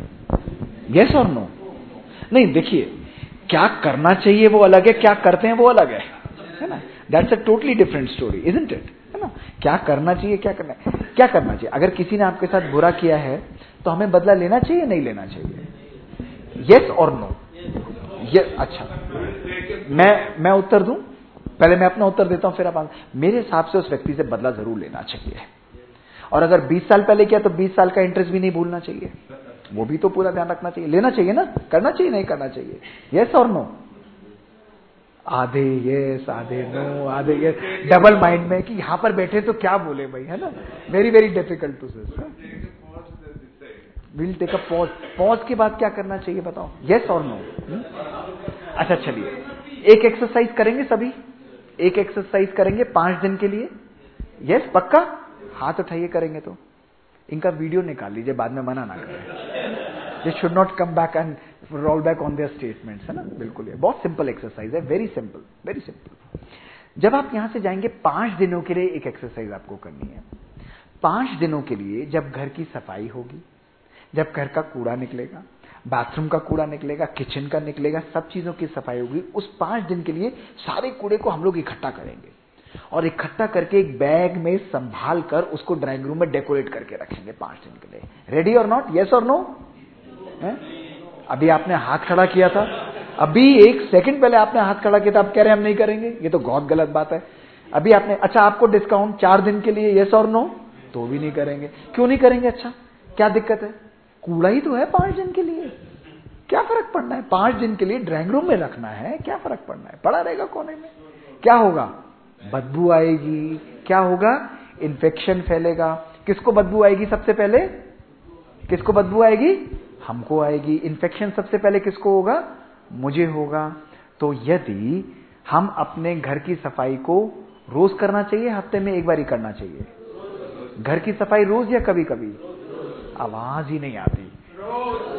Yes or no? नहीं, देखिए, क्या करना चाहिए वो अलग है, क्या करते हैं वो अलग है, है ना? That's a totally different story, isn't it? है ना? क्या करना चाहिए, क्या करना है, क्या करना चाहिए. अगर किसी ने आपके साथ बुरा किया है तो हमें बदला लेना चाहिए नहीं लेना चाहिए? Yes or no? ये अच्छा, मैं मैं उत्तर दूं? पहले मैं अपना उत्तर देता हूं फिर आप. मेरे हिसाब से उस व्यक्ति से बदला जरूर लेना चाहिए. और अगर बीस साल पहले किया तो बीस साल का इंटरेस्ट भी नहीं भूलना चाहिए, वो भी तो पूरा ध्यान रखना चाहिए. लेना चाहिए ना, करना चाहिए नहीं करना चाहिए? Yes or no? आधे यस आधे नो, आधे यस, डबल माइंड में कि यहां पर बैठे तो क्या बोले भाई, है ना? Very very difficult to say. Will take a pause. Pause के बाद क्या करना चाहिए बताओ? Yes or no? अच्छा चलिए, एक एक्सरसाइज करेंगे सभी, एक एक्सरसाइज करेंगे पांच दिन के लिए. यस पक्का? हाथ उठाइए करेंगे तो. इनका वीडियो निकाल लीजिए, बाद में मना ना करें. They should not come back and roll back on their statements, है ना? बिल्कुल, ये बहुत सिंपल एक्सरसाइज है, वेरी सिंपल, वेरी सिंपल. जब आप यहां से जाएंगे पांच दिनों के लिए एक एक्सरसाइज आपको करनी है. पांच दिनों के लिए जब घर की सफाई होगी, जब घर का कूड़ा निकलेगा, बाथरूम का कूड़ा निकलेगा, किचन का निकलेगा, सब चीजों की सफाई होगी, उस पांच दिन के लिए सारे कूड़े को हम लोग इकट्ठा करेंगे और इकट्ठा करके एक बैग में संभाल कर उसको ड्राइंग रूम में डेकोरेट करके रखेंगे पांच दिन के लिए. रेडी और नॉट? Yes or no? अभी आपने हाथ खड़ा किया था, अभी एक सेकंड पहले आपने हाथ खड़ा किया था, आप कह रहे हैं हम नहीं करेंगे, ये तो बहुत गलत बात है. अभी आपने, अच्छा आपको डिस्काउंट चार दिन के लिए, यस और नो? तो भी नहीं करेंगे. क्यों नहीं करेंगे? अच्छा क्या दिक्कत है? कूड़ा ही तो है पांच दिन के लिए, क्या फर्क पड़ना है? पांच दिन के लिए ड्राइंग रूम में रखना है, क्या फर्क पड़ना है? पड़ा रहेगा कोने में. क्या होगा? बदबू आएगी. क्या होगा? इन्फेक्शन फैलेगा. किसको बदबू आएगी सबसे पहले? किसको बदबू आएगी? हमको आएगी. इन्फेक्शन सबसे पहले किसको होगा? मुझे होगा. तो यदि हम अपने घर की सफाई को रोज करना चाहिए, हफ्ते में एक बार ही करना चाहिए? घर की सफाई रोज या कभी कभी? आवाज ही नहीं आती.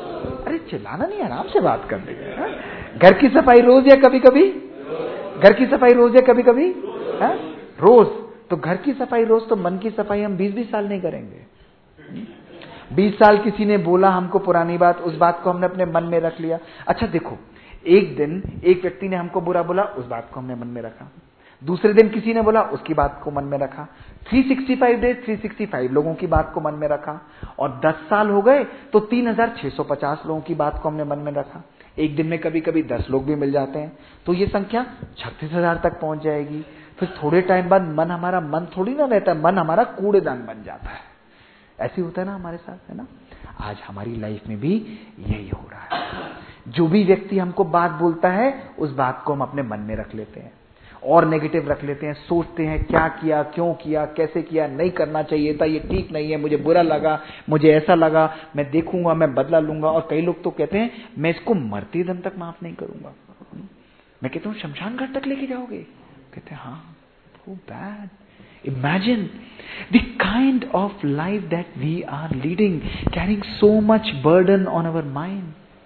अरे चिल्लाना नहीं, आराम से बात कर रहे। घर की सफाई रोज या कभी कभी? घर की सफाई रोज या कभी कभी? है रोज। तो घर की सफाई रोज, तो मन की सफाई हम बीस बीस साल नहीं करेंगे। बीस साल किसी ने बोला हमको पुरानी बात, उस बात को हमने अपने मन में रख लिया। अच्छा देखो, एक दिन एक व्यक्ति ने हमको बुरा बोला, उस बात को हमने मन में रखा। दूसरे दिन किसी ने बोला, उसकी बात को मन में रखा। तीन सौ पैंसठ डेज तीन सौ पैंसठ लोगों की बात को मन में रखा। और दस साल हो गए तो तीन हज़ार छह सौ पचास लोगों की बात को हमने मन में रखा। एक दिन में कभी कभी दस लोग भी मिल जाते हैं, तो ये संख्या छत्तीस हजार तक पहुंच जाएगी। फिर थोड़े टाइम बाद मन हमारा मन थोड़ी ना रहता है, मन हमारा कूड़ेदान बन जाता है। ऐसे होता है ना हमारे साथ, है ना? आज हमारी लाइफ में भी यही हो रहा है। जो भी व्यक्ति हमको बात बोलता है, उस बात को हम अपने मन में रख लेते हैं और नेगेटिव रख लेते हैं। सोचते हैं क्या किया, क्यों किया, कैसे किया, नहीं करना चाहिए था, ये ठीक नहीं है, मुझे बुरा लगा, मुझे ऐसा लगा, मैं देखूंगा, मैं बदला लूंगा। और कई लोग तो कहते हैं मैं इसको मरते दम तक माफ नहीं करूंगा। मैं कहता हूँ शमशान घाट तक लेके जाओगे? कहते हैं हाँ, so bad. Imagine the kind of life that we are leading, carrying so much burden on our mind.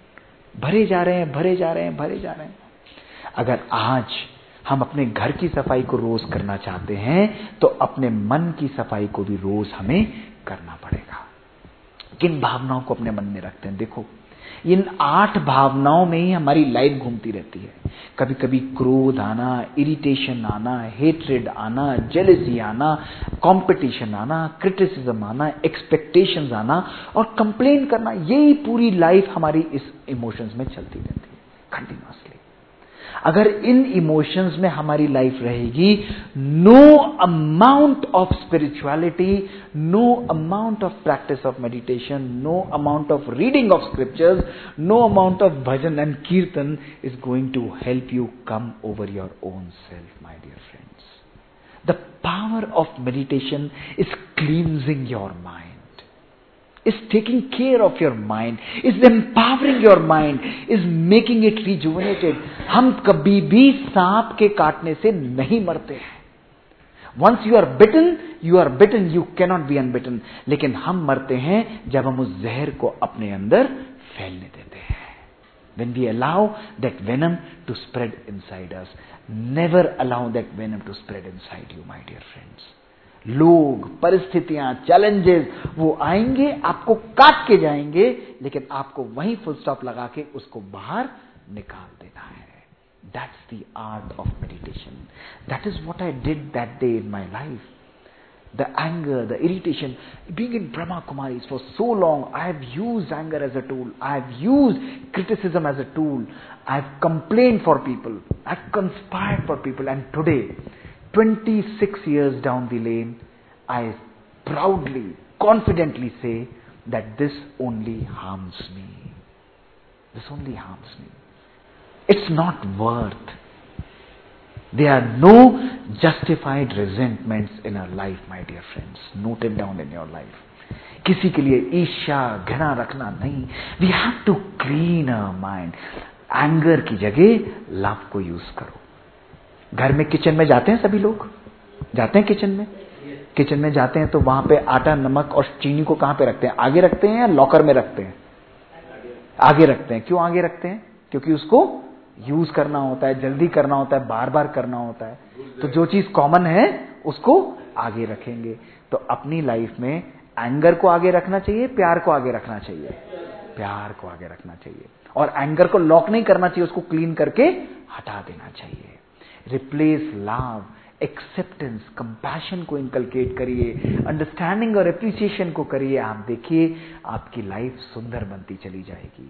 भरे जा रहे हैं, भरे जा रहे हैं, भरे जा रहे हैं। अगर आज हम अपने घर की सफाई को रोज करना चाहते हैं, तो अपने मन की सफाई को भी रोज हमें करना पड़ेगा। किन भावनाओं को अपने मन में रखते हैं? देखो, इन आठ भावनाओं में ही हमारी लाइफ घूमती रहती है। कभी कभी क्रोध आना, इरिटेशन आना, हेट्रेड आना, जेलसी आना, कंपटीशन आना, क्रिटिसिज्म आना, एक्सपेक्टेशंस आना और कंप्लेन करना, यही पूरी लाइफ हमारी इस इमोशंस में चलती रहती है कंटिन्यूअसली। अगर इन इमोशंस में हमारी लाइफ रहेगी, no amount of spirituality, no amount of practice of meditation, no amount of reading of scriptures, no amount of bhajan and kirtan is going to help you come over your own self, my dear friends. The power of meditation is cleansing your mind, is taking care of your mind, is empowering your mind, is making it rejuvenated. हम कभी भी सांप के काटने से नहीं मरते हैं। Once you are bitten, you are bitten, you cannot be unbitten. लेकिन हम मरते हैं जब हम उस जहर को अपने अंदर फैलने देते हैं। When we allow that venom to spread inside us, never allow that venom to spread inside you, my dear friends. लोग, परिस्थितियां, चैलेंजेस वो आएंगे, आपको काट के जाएंगे, लेकिन आपको वहीं फुल स्टॉप लगा के उसको बाहर निकाल देना है। That's the art of meditation. That is what I did that day in my life. The anger, the irritation, being in Brahma Kumaris for so long, I have used anger as a tool. I have used criticism as a tool. I have complained for people. I have conspired for people. And today, twenty-six years down the lane, I proudly, confidently say that this only harms me. This only harms me. It's not worth. There are no justified resentments in our life, my dear friends. Note it down in your life. किसी के लिए ईर्ष्या, घृणा रखना नहीं. We have to clean our mind. Anger की जगह love को यूज करो. घर में किचन में जाते हैं सभी लोग, जाते हैं किचन में किचन में जाते हैं तो वहां पे आटा, नमक और चीनी को कहां पे रखते हैं? आगे रखते हैं या लॉकर में रखते हैं? आगे रखते हैं। क्यों आगे रखते हैं? क्योंकि उसको यूज करना होता है, जल्दी करना होता है, बार बार करना होता है। तो जो चीज कॉमन है उसको आगे रखेंगे। तो अपनी लाइफ में एंगर को आगे रखना चाहिए, प्यार को आगे रखना चाहिए, प्यार को आगे रखना चाहिए। और एंगर को लॉक नहीं करना चाहिए, उसको क्लीन करके हटा देना चाहिए। रिप्लेस लव, एक्सेप्टेंस, कंपैशन को इनकलकेट करिए, अंडरस्टैंडिंग और एप्रिसिएशन को करिए। आप देखिए आपकी लाइफ सुंदर बनती चली जाएगी।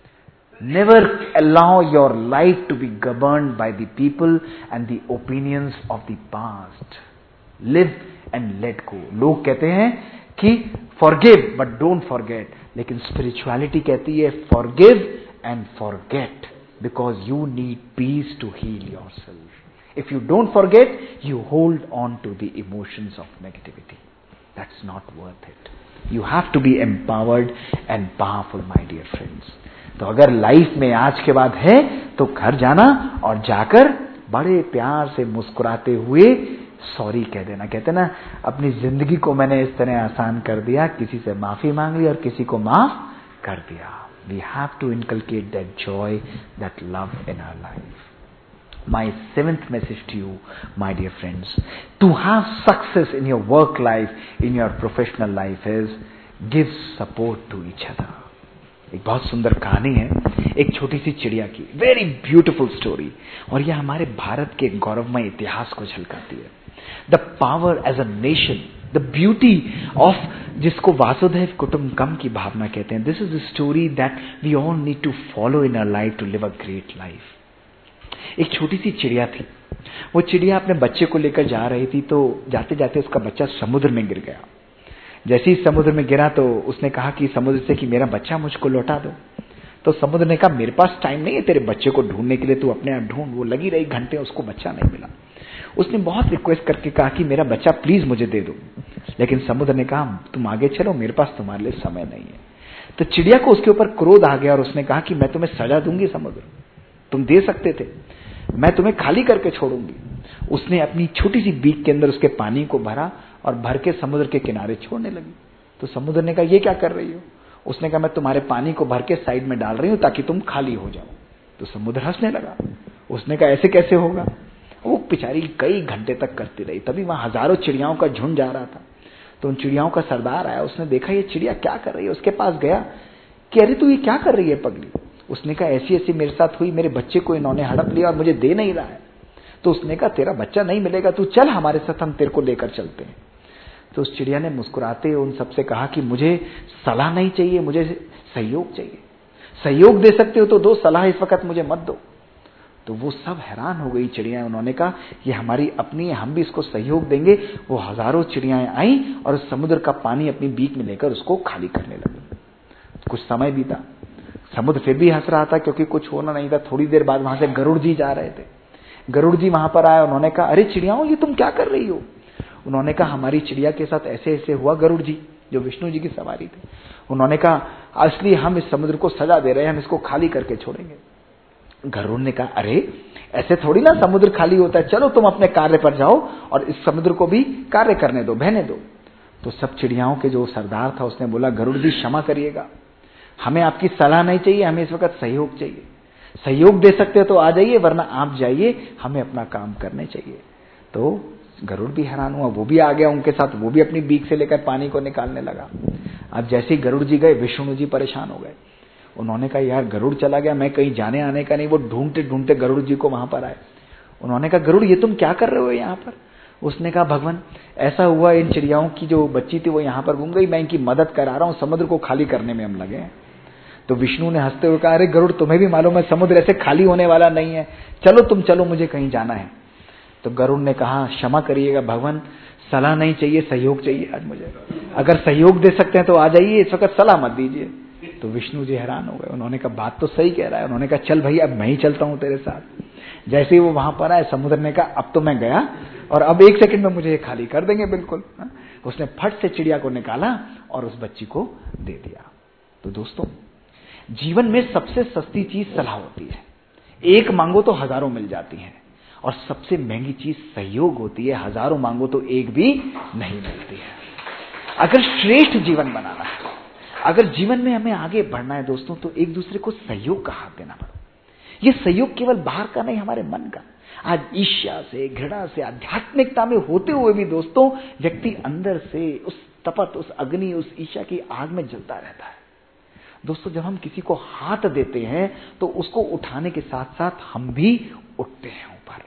Never allow your life to be governed by the people and the opinions of the past. Live and let go. लोग कहते हैं कि forgive but don't forget, लेकिन spirituality कहती है forgive and forget because you need peace to heal yourself. If you don't forget, you hold on to the emotions of negativity. That's not worth it. You have to be empowered and powerful, my dear friends. तो अगर life में आज के बाद है तो घर जाना और जाकर बड़े प्यार से मुस्कुराते हुए सॉरी कह देना। कहते ना, अपनी जिंदगी को मैंने इस तरह आसान कर दिया, किसी से माफी मांग ली और किसी को माफ कर दिया। We have to inculcate that joy, that love in our life. My seventh message to you, my dear friends, to have success in your work life, in your professional life is give support to each other. एक बहुत सुंदर कहानी है एक छोटी सी चिड़िया की, very beautiful story, और यह हमारे भारत के गौरवमय इतिहास को झलकाती है. The power as a nation, the beauty of, जिसको वासुदेव कुटुंबकम की भावना कहते हैं. This is the story that we all need to follow in our life to live a great life. एक छोटी सी चिड़िया थी. वो चिड़िया अपने बच्चे को लेकर जा रही थी, तो जाते जाते उसका बच्चा समुद्र में गिर गया. जैसे ही समुद्र में गिरा तो उसने कहा कि समुद्र से कि मेरा बच्चा मुझको लौटा दो. तो समुद्र ने कहा मेरे पास टाइम नहीं है तेरे बच्चे को ढूंढने के लिए, तू अपने आप ढूंढ. वो लगी रही घंटे, उसको बच्चा नहीं मिला. उसने बहुत रिक्वेस्ट करके कहा कि मेरा बच्चा प्लीज मुझे दे दो, लेकिन समुद्र ने कहा तुम आगे चलो, मेरे पास तुम्हारे लिए समय नहीं है. तो चिड़िया को उसके ऊपर क्रोध आ गया और उसने कहा कि मैं तुम्हें सजा दूंगी समुद्र, तुम दे सकते थे, मैं तुम्हें खाली करके छोड़ूंगी. उसने अपनी छोटी सी बीक के अंदर उसके पानी को भरा और भर के समुद्र के किनारे छोड़ने लगी. तो समुद्र ने कहा ये क्या कर रही हो? उसने कहा मैं तुम्हारे पानी को भर के साइड में डाल रही हूं ताकि तुम खाली हो जाओ. तो समुद्र हंसने लगा. उसने कहा ऐसे कैसे होगा? वो बेचारी कई घंटे तक करती रही. तभी वहां हजारों चिड़ियाओं का झुंड जा रहा था. तो उन चिड़ियाओं का सरदार आया, उसने देखा ये चिड़िया क्या कर रही है, उसके पास गया कि अरे तू ये क्या कर रही है पगली? उसने कहा ऐसी ऐसी मेरे साथ हुई, मेरे बच्चे को इन्होंने हड़प लिया और मुझे दे नहीं रहा है. तो उसने कहा तेरा बच्चा नहीं मिलेगा, तू चल हमारे साथ, हम तेरे को लेकर चलते हैं. तो उस चिड़िया ने मुस्कुराते उन सबसे कहा कि मुझे सलाह नहीं चाहिए, मुझे सहयोग चाहिए. सहयोग दे सकते हो तो दो, सलाह इस वक्त मुझे मत दो. तो वो सब हैरान हो गई चिड़ियाएं. उन्होंने कहा ये हमारी अपनी है, हम भी इसको सहयोग देंगे. वो हजारों चिड़ियाएं आई और उस समुद्र का पानी अपनी बीक में लेकर उसको खाली करने लगी. कुछ समय बीता, समुद्र फिर भी हंस रहा था क्योंकि कुछ होना नहीं था. थोड़ी देर बाद वहां से गरुड़ जी जा रहे थे. गरुड़ जी वहां पर आए. उन्होंने कहा अरे चिड़ियाओं ये तुम क्या कर रही हो? उन्होंने कहा हमारी चिड़िया के साथ ऐसे ऐसे हुआ. गरुड़ जी जो विष्णु जी की सवारी थे, उन्होंने कहा असली हम इस समुद्र को सजा दे रहे हैं, हम इसको खाली करके छोड़ेंगे. गरुड़ ने कहा अरे ऐसे थोड़ी ना समुद्र खाली होता है, चलो तुम अपने कार्य पर जाओ और इस समुद्र को भी कार्य करने दो, बहने दो. तो सब चिड़ियाओं के जो सरदार था उसने बोला गरुड़ जी क्षमा करिएगा, हमें आपकी सलाह नहीं चाहिए, हमें इस वक्त सहयोग चाहिए. सहयोग दे सकते हो तो आ जाइए, वरना आप जाइए, हमें अपना काम करने चाहिए. तो गरुड़ भी हैरान हुआ, वो भी आ गया उनके साथ. वो भी अपनी बीक से लेकर पानी को निकालने लगा. अब जैसे ही गरुड़ जी गए, विष्णु जी परेशान हो गए. उन्होंने कहा यार गरुड़ चला गया, मैं कहीं जाने आने का नहीं. वो ढूंढते ढूंढते गरुड़ जी को वहां पर आए. उन्होंने कहा गरुड़ ये तुम क्या कर रहे हो यहाँ पर? उसने कहा भगवान ऐसा हुआ, इन चिड़ियाओं की जो बच्ची थी वो यहाँ पर घूम गई, मैं इनकी मदद करा रहा हूँ, समुद्र को खाली करने में हम लगे हैं. तो विष्णु ने हंसते हुए कहा अरे गरुड़ तुम्हें भी मालूम है समुद्र ऐसे खाली होने वाला नहीं है, चलो तुम चलो, मुझे कहीं जाना है. तो गरुड़ ने कहा क्षमा करिएगा भगवान, सलाह नहीं चाहिए, सहयोग चाहिए आज मुझे. अगर सहयोग दे सकते हैं तो आ जाइए, इस वक्त सलाह मत दीजिए. तो विष्णु जी हैरान हो गए. उन्होंने कहा बात तो सही कह रहा है. उन्होंने कहा चल भाई अब मैं ही चलता हूं तेरे साथ. जैसे ही वो वहां पर आए, समुद्र ने कहा अब तो मैं गया और अब एक सेकंड में मुझे ये खाली कर देंगे बिल्कुल. उसने फट से चिड़िया को निकाला और उस बच्ची को दे दिया. तो दोस्तों जीवन में सबसे सस्ती चीज सलाह होती है. एक मांगो तो हजारों मिल जाती हैं, और सबसे महंगी चीज सहयोग होती है. हजारों मांगो तो एक भी नहीं मिलती है. अगर श्रेष्ठ जीवन बनाना है, अगर जीवन में हमें आगे बढ़ना है दोस्तों, तो एक दूसरे को सहयोग का हाथ देना पड़ेगा. ये सहयोग केवल बाहर का नहीं, हमारे मन का. आज ईर्ष्या से, घृणा से, आध्यात्मिकता में होते हुए भी दोस्तों व्यक्ति अंदर से उस तपत, उस अग्नि, उस ईर्ष्या की आग में जलता रहता है. दोस्तों जब हम किसी को हाथ देते हैं तो उसको उठाने के साथ साथ हम भी उठते हैं ऊपर.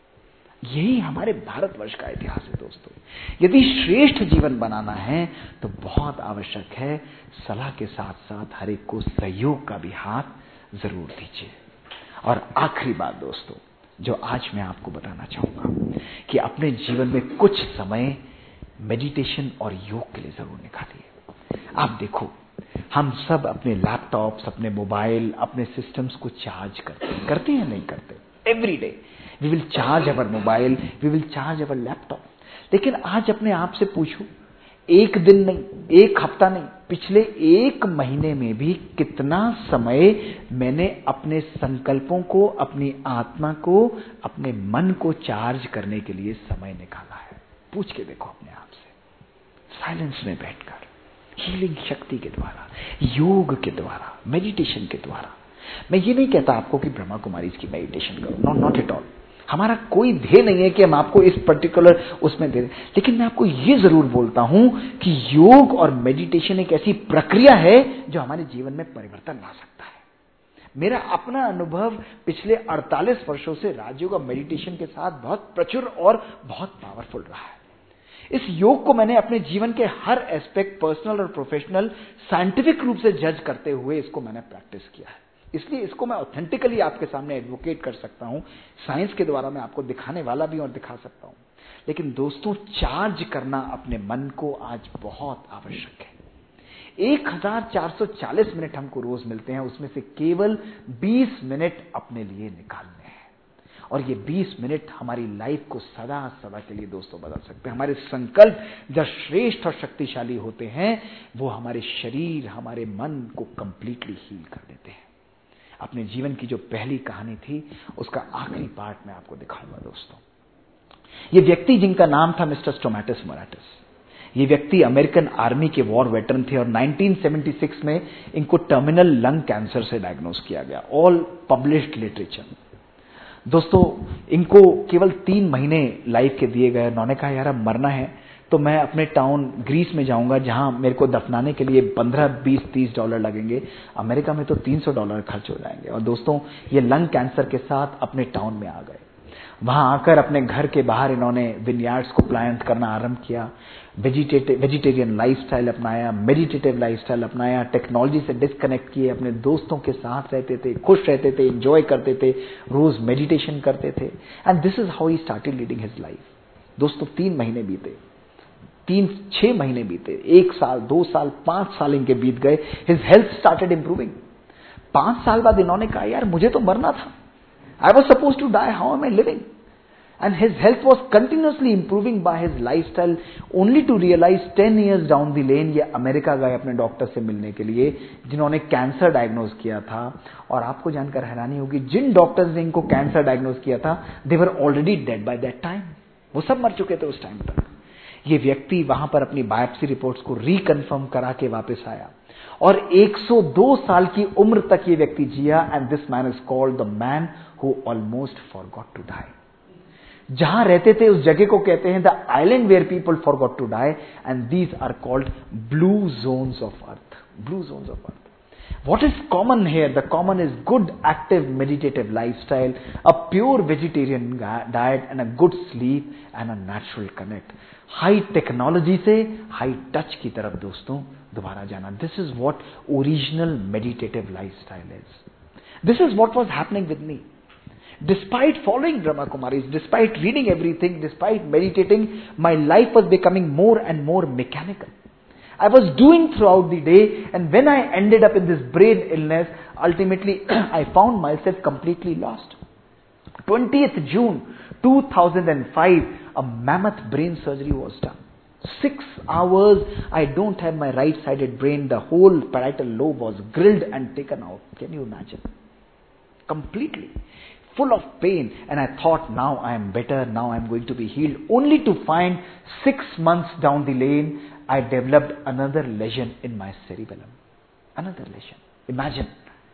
यही हमारे भारतवर्ष का इतिहास है दोस्तों. यदि श्रेष्ठ जीवन बनाना है तो बहुत आवश्यक है सलाह के साथ साथ हर एक को सहयोग का भी हाथ जरूर दीजिए. और आखिरी बात दोस्तों जो आज मैं आपको बताना चाहूंगा कि अपने जीवन में कुछ समय मेडिटेशन और योग के लिए जरूर निकालिए. आप देखो हम सब अपने लैपटॉप्स, अपने मोबाइल, अपने सिस्टम्स को चार्ज करते हैं, करते हैं नहीं करते? Every day we will charge our mobile, we will charge our laptop. लेकिन आज अपने आप से पूछो, एक दिन नहीं, एक हफ्ता नहीं, पिछले एक महीने में भी कितना समय मैंने अपने संकल्पों को, अपनी आत्मा को, अपने मन को चार्ज करने के लिए समय निकाला है? पूछ के देखो अपने आप से, साइलेंस में बैठकर. हीलिंग शक्ति के द्वारा, योग के द्वारा, मेडिटेशन के द्वारा। मैं ये नहीं कहता आपको कि ब्रह्मा कुमारी की मेडिटेशन करो, नॉट नॉट एट ऑल। हमारा कोई ध्येय नहीं है कि हम आपको इस पर्टिकुलर उसमें दे दें, लेकिन मैं आपको ये जरूर बोलता हूं कि योग और मेडिटेशन एक ऐसी प्रक्रिया है जो हमारे जीवन में परिवर्तन ला सकता है। मेरा अपना अनुभव पिछले अड़तालीस वर्षों से राजयोग और मेडिटेशन के साथ बहुत प्रचुर और बहुत पावरफुल रहा है। इस योग को मैंने अपने जीवन के हर एस्पेक्ट, पर्सनल और प्रोफेशनल, साइंटिफिक रूप से जज करते हुए इसको मैंने प्रैक्टिस किया है। इसलिए इसको मैं ऑथेंटिकली आपके सामने एडवोकेट कर सकता हूं, साइंस के द्वारा मैं आपको दिखाने वाला भी और दिखा सकता हूं। लेकिन दोस्तों, चार्ज करना अपने मन को आज बहुत आवश्यक है। एक हजार चार सौ चालीस मिनट हमको रोज मिलते हैं, उसमें से केवल बीस मिनट अपने लिए निकालने हैं, और ये बीस मिनट हमारी लाइफ को सदा सदा के लिए दोस्तों बदल सकते हैं। हमारे संकल्प जब श्रेष्ठ और शक्तिशाली होते हैं, वो हमारे शरीर, हमारे मन को कंप्लीटली हील कर देते हैं। अपने जीवन की जो पहली कहानी थी, उसका आखिरी पार्ट मैं आपको दिखाऊंगा दोस्तों। ये व्यक्ति जिनका नाम था मिस्टर स्टोमैटस मोराटिस, ये व्यक्ति अमेरिकन आर्मी के वॉर वेटरन थे और नाइनटीन सेवेंटी सिक्स में इनको टर्मिनल लंग कैंसर से डायग्नोज किया गया। All published literature. दोस्तों, इनको केवल तीन महीने लाइफ के दिए गए। उन्होंने कहा, यार अब मरना है तो मैं अपने टाउन ग्रीस में जाऊंगा, जहां मेरे को दफनाने के लिए पंद्रह, बीस, तीस डॉलर लगेंगे। अमेरिका में तो तीन सौ डॉलर खर्च हो जाएंगे। और दोस्तों, ये लंग कैंसर के साथ अपने टाउन में आ गए। वहां आकर अपने घर के बाहर इन्होंने विनयार्ड्स को प्लांट करना आरंभ किया, वेजिटेरियन लाइफस्टाइल अपनाया, मेडिटेटिव लाइफस्टाइल अपनाया, टेक्नोलॉजी से डिस्कनेक्ट किए, अपने दोस्तों के साथ रहते थे, खुश रहते थे, एंजॉय करते थे, रोज मेडिटेशन करते थे। And this is how he started leading his life. दोस्तों, तीन महीने बीते, तीन छह महीने बीते, एक साल, दो साल, पांच साल इनके बीत गए। His health started improving. पांच साल बाद इन्होंने कहा, यार मुझे तो मरना था, I was suppose to die, how am I living? And his health was continuously improving by his lifestyle, only to realize ten years down the lane, ये अमेरिका गए अपने डॉक्टर से मिलने के लिए जिन्होंने कैंसर डायग्नोज किया था। और आपको जानकर हैरानी होगी, जिन डॉक्टर्स ने इनको कैंसर डायग्नोज किया था, they were already dead by that time। वो सब मर चुके थे उस टाइम तक। ये व्यक्ति वहां पर अपनी बायोप्सी रिपोर्ट्स को रिकन्फर्म करा के वापस आया और एक सौ दो साल की उम्र तक ये व्यक्ति जिया। And this man is called the man who almost forgot to die. जहां रहते थे उस जगह को कहते हैं the island where people forgot to die, and these are called blue zones of earth. Blue zones of earth. What is common here? The common is good, active, meditative lifestyle, a pure vegetarian diet, and a good sleep and a natural connect. High technology से high touch की तरफ दोस्तों दोबारा जाना. This is what original meditative lifestyle is. This is what was happening with me. Despite following Brahma Kumaris, despite reading everything, despite meditating, my life was becoming more and more mechanical. I was doing throughout the day, and when I ended up in this brain illness, ultimately I found myself completely lost. twentieth June two thousand five, a mammoth brain surgery was done. Six hours, I don't have my right-sided brain. The whole parietal lobe was grilled and taken out. Can you imagine? Completely. Full of pain, and I thought, now I am better, now I am going to be healed, only to find six months down the lane, I developed another lesion in my cerebellum. Another lesion. Imagine.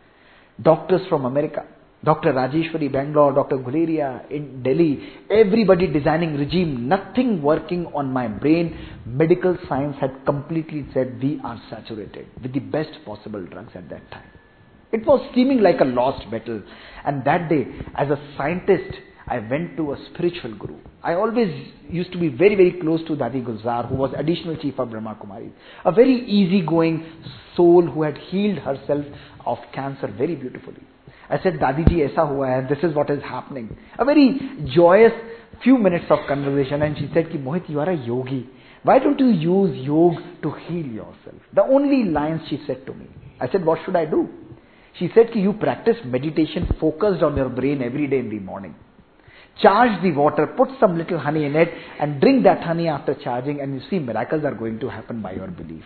Doctors from America, Doctor Rajeshwari, Bangalore, Doctor Guleria in Delhi, everybody designing regime, nothing working on my brain. Medical science had completely said we are saturated with the best possible drugs at that time. It was seeming like a lost battle. And that day, as a scientist, I went to a spiritual guru. I always used to be very, very close to Dadi Gulzar, who was additional chief of Brahma Kumaris. A very easygoing soul who had healed herself of cancer very beautifully. I said, Dadi ji, aisa hua hai, this is what is happening. A very joyous few minutes of conversation. And she said, ki, Mohit, you are a yogi. Why don't you use yoga to heal yourself? The only lines she said to me. I said, what should I do? She said, ki, you practice meditation focused on your brain every day in the morning. Charge the water, put some little honey in it, and drink that honey after charging, and you see miracles are going to happen by your belief.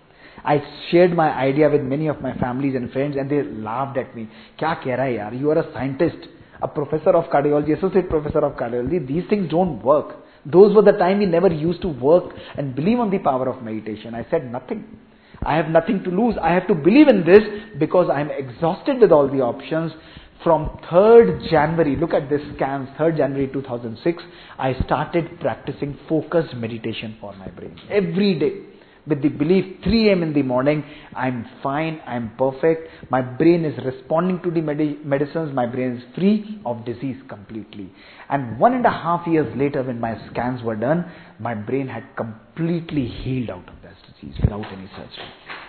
I shared my idea with many of my families and friends, and they laughed at me. Kya keh raha hai yaar? You are a scientist, a professor of cardiology, associate professor of cardiology. These things don't work. Those were the time we never used to work and believe on the power of meditation. I said nothing. I have nothing to lose. I have to believe in this because I am exhausted with all the options. From third January, look at this scans, third January two thousand six, I started practicing focused meditation for my brain. Every day. With the belief, three a.m. in the morning, I'm fine, I'm perfect. My brain is responding to the medi- medicines. My brain is free of disease completely. And one and a half years later, when my scans were done, my brain had completely healed out of that disease without any surgery.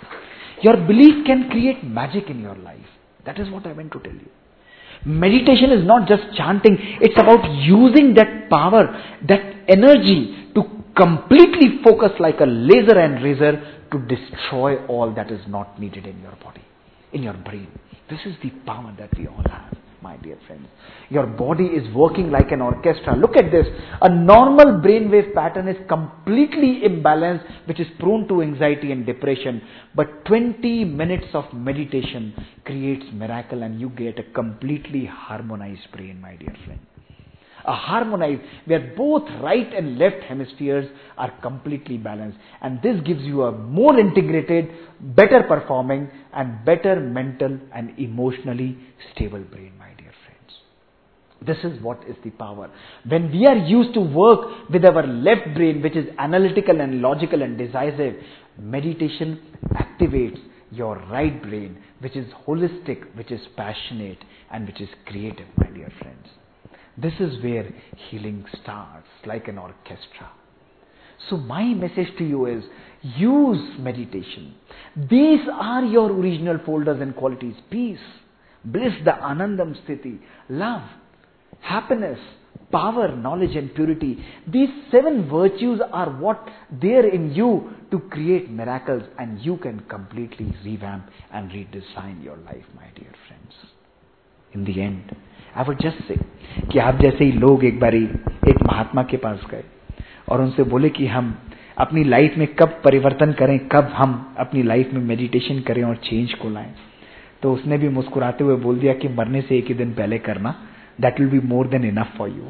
Your belief can create magic in your life. That is what I meant to tell you. Meditation is not just chanting. It's about using that power, that energy to completely focus like a laser and razor to destroy all that is not needed in your body, in your brain. This is the power that we all have, my dear friends. Your body is working like an orchestra. Look at this. A normal brainwave pattern is completely imbalanced, which is prone to anxiety and depression. But twenty minutes of meditation creates miracle and you get a completely harmonized brain, my dear friend. A harmonized, where both right and left hemispheres are completely balanced. And this gives you a more integrated, better performing and better mental and emotionally stable brain, my dear friends. This is what is the power. When we are used to work with our left brain, which is analytical and logical and decisive, meditation activates your right brain, which is holistic, which is passionate and which is creative, my dear friends. This is where healing starts, like an orchestra. So my message to you is, use meditation. These are your original folders and qualities. Peace, bliss, the Anandam Sthiti, love, happiness, power, knowledge and purity. These seven virtues are what there in you to create miracles, and you can completely revamp and redesign your life, my dear friends. In the end, I would just say कि आप जैसे ही लोग एक बारी एक महात्मा के पास गए और उनसे बोले कि हम अपनी लाइफ में कब परिवर्तन करें, कब हम अपनी लाइफ में मेडिटेशन करें और चेंज को लाएं, तो उसने भी मुस्कुराते हुए बोल दिया कि मरने से एक ही दिन पहले करना, that will be more than enough for you.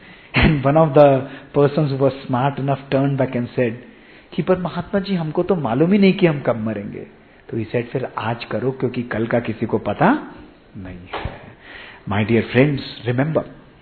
And one of the persons who was smart enough turned back and said कि पर महात्मा जी हमको तो मालूम ही नहीं कि हम कब मरेंगे. तो he said फिर आज करो क्योंकि कल का किसी को पता नहीं है. My dear friends, remember,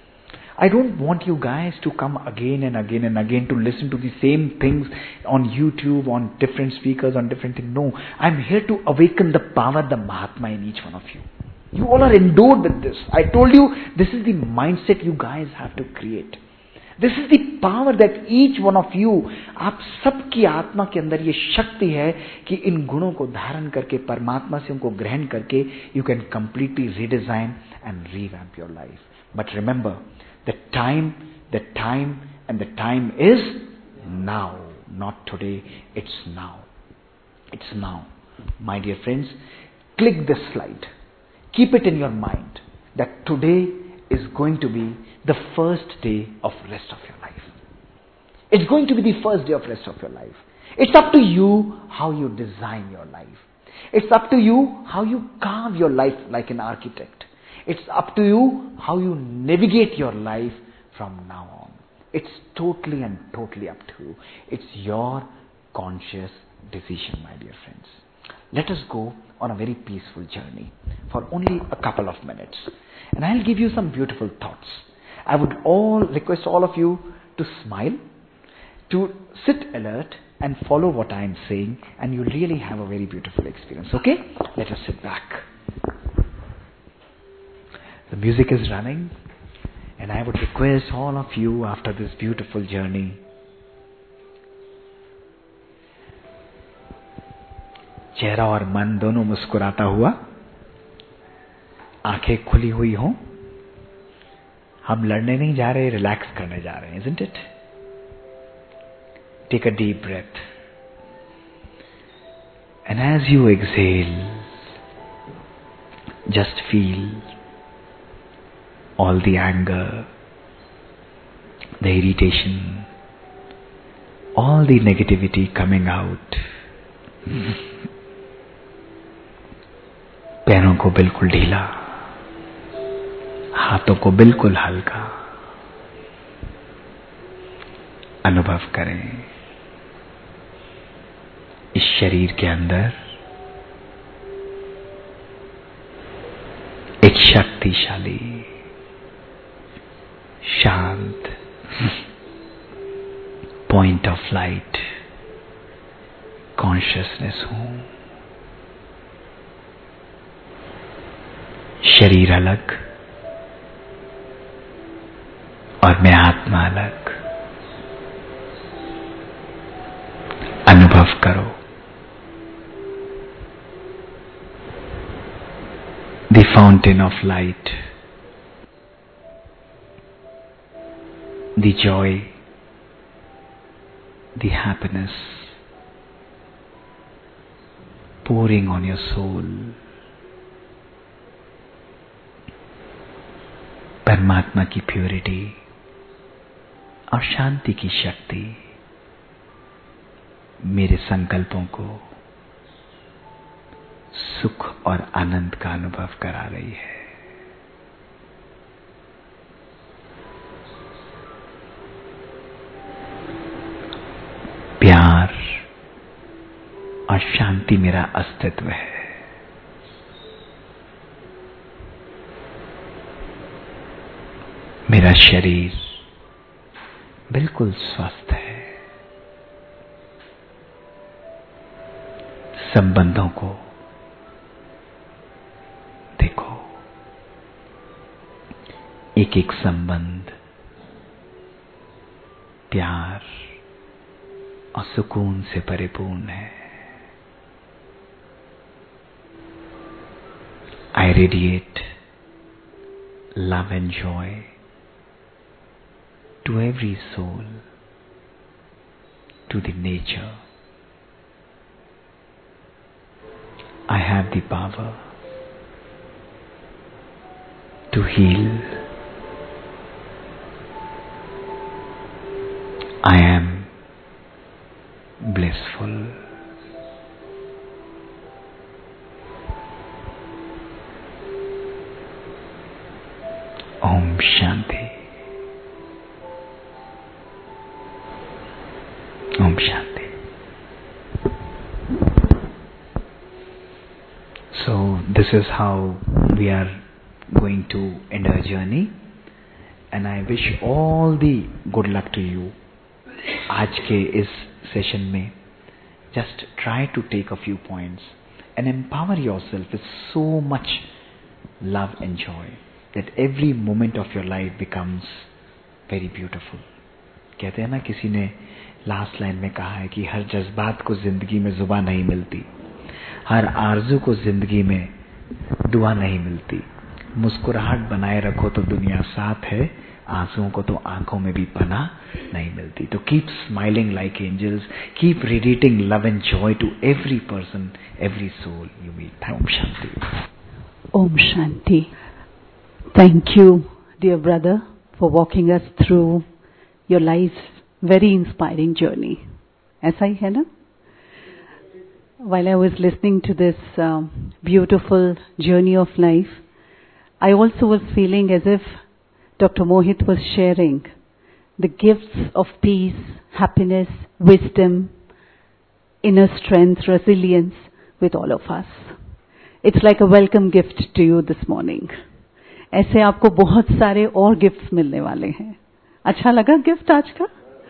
I don't want you guys to come again and again and again to listen to the same things on YouTube, on different speakers, on different things. No, I'm here to awaken the power, the Mahatma in each one of you. You all are endowed with this. I told you, this is the mindset you guys have to create. This is the power that each one of you, आप सबकी आत्मा के अंदर ये शक्ति है कि इन गुणों को धारण करके परमात्मा से उनको ग्रहण करके you can completely redesign and revamp your life. But remember, the time, the time and the time is now. Not today, it's now. It's now. My dear friends, click this slide. Keep it in your mind that today is going to be the first day of rest of your life. It's going to be the first day of rest of your life. It's up to you how you design your life. It's up to you how you carve your life like an architect. It's up to you how you navigate your life from now on. It's totally and totally up to you. It's your conscious decision, my dear friends. Let us go on a very peaceful journey for only a couple of minutes. And I'll give you some beautiful thoughts. I would all request all of you to smile, to sit alert and follow what I am saying, and you'll really have a very beautiful experience. Okay? Let us sit back. The music is running, and I would request all of you after this beautiful journey, चेहरा और मन दोनों मुस्कुराता हुआ, आंखें खुली हुई हों. हम लड़ने नहीं जा रहे, रिलैक्स करने जा रहे हैं, isn't it? Take a deep breath. And as you exhale, just feel all the anger, the irritation, all the negativity coming out. पैरों को बिल्कुल ढीला, हाथों को बिल्कुल हल्का अनुभव करें. इस शरीर के अंदर एक शक्तिशाली, शांत पॉइंट ऑफ लाइट कॉन्शियसनेस हूं। शरीर अलग और मैं आत्मा अलग। अनुभव करो the fountain of light, the joy, the happiness pouring on your soul. परमात्मा की प्योरिटी और शांति की शक्ति मेरे संकल्पों को सुख और आनंद का अनुभव करा रही है। प्यार और शांति मेरा अस्तित्व है। मेरा शरीर बिल्कुल स्वस्थ है। संबंधों को देखो, एक एक संबंध प्यार और सुकून से परिपूर्ण है। I radiate love and joy to every soul, to the nature. I have the power to heal. I am blissful. Om Shanti. Om Shanti. So this is how we are going to end our journey, and I wish all the good luck to you. आज के इस session में just try to take a few points and empower yourself with so much love and joy that every moment of your life becomes very beautiful. कहते हैं ना, किसी ने last line में कहा है कि हर जज्बात को जिंदगी में जुबान नहीं मिलती, हर आरज़ू को जिंदगी में दुआ नहीं मिलती। मुस्कुराहट बनाए रखो तो दुनिया साथ है, आंसुओं को तो आंखों में भी पनाह नहीं मिलती। तो keep smiling like angels, keep radiating love and joy to every person, every soul you meet. ओम शांति। ओम शांति। Thank you, dear brother, for walking us through your life's very inspiring journey. ऐसा ही है ना? While I was listening to this um, beautiful journey of life, I also was feeling as if Doctor Mohit was sharing the gifts of peace, happiness, wisdom, inner strength, resilience with all of us. It's like a welcome gift to you this morning. ऐसे आपको बहुत सारे और gifts मिलने वाले हैं। अच्छा लगा गिफ्ट आज का?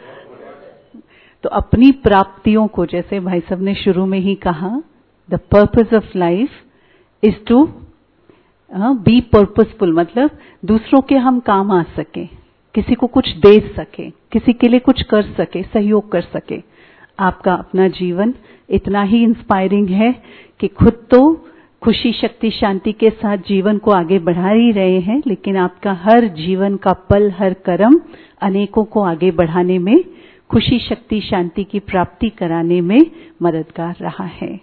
तो अपनी प्राप्तियों को, जैसे भाई साहब ने शुरू में ही कहा, the purpose of life is to be purposeful, मतलब दूसरों के हम काम आ सके, किसी को कुछ दे सके, किसी के लिए कुछ कर सके, सहयोग कर सके। आपका अपना जीवन इतना ही इंस्पायरिंग है कि खुद तो खुशी, शक्ति, शांति के साथ जीवन को आगे बढ़ा ही रहे हैं, लेकिन आपका हर जीवन का पल, हर कर्म अनेकों को आगे बढ़ाने में, खुशी, शक्ति, शांति की प्राप्ति कराने में मददगार रहा है।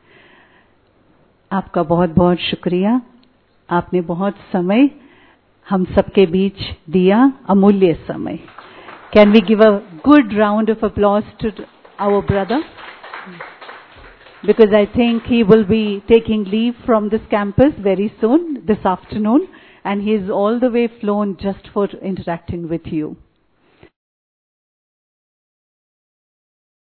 आपका बहुत बहुत शुक्रिया। आपने बहुत समय हम सबके बीच दिया, अमूल्य समय। Can we give a good round of applause to our brother? Because I think he will be taking leave from this campus very soon, this afternoon, and he is all the way flown just for interacting with you.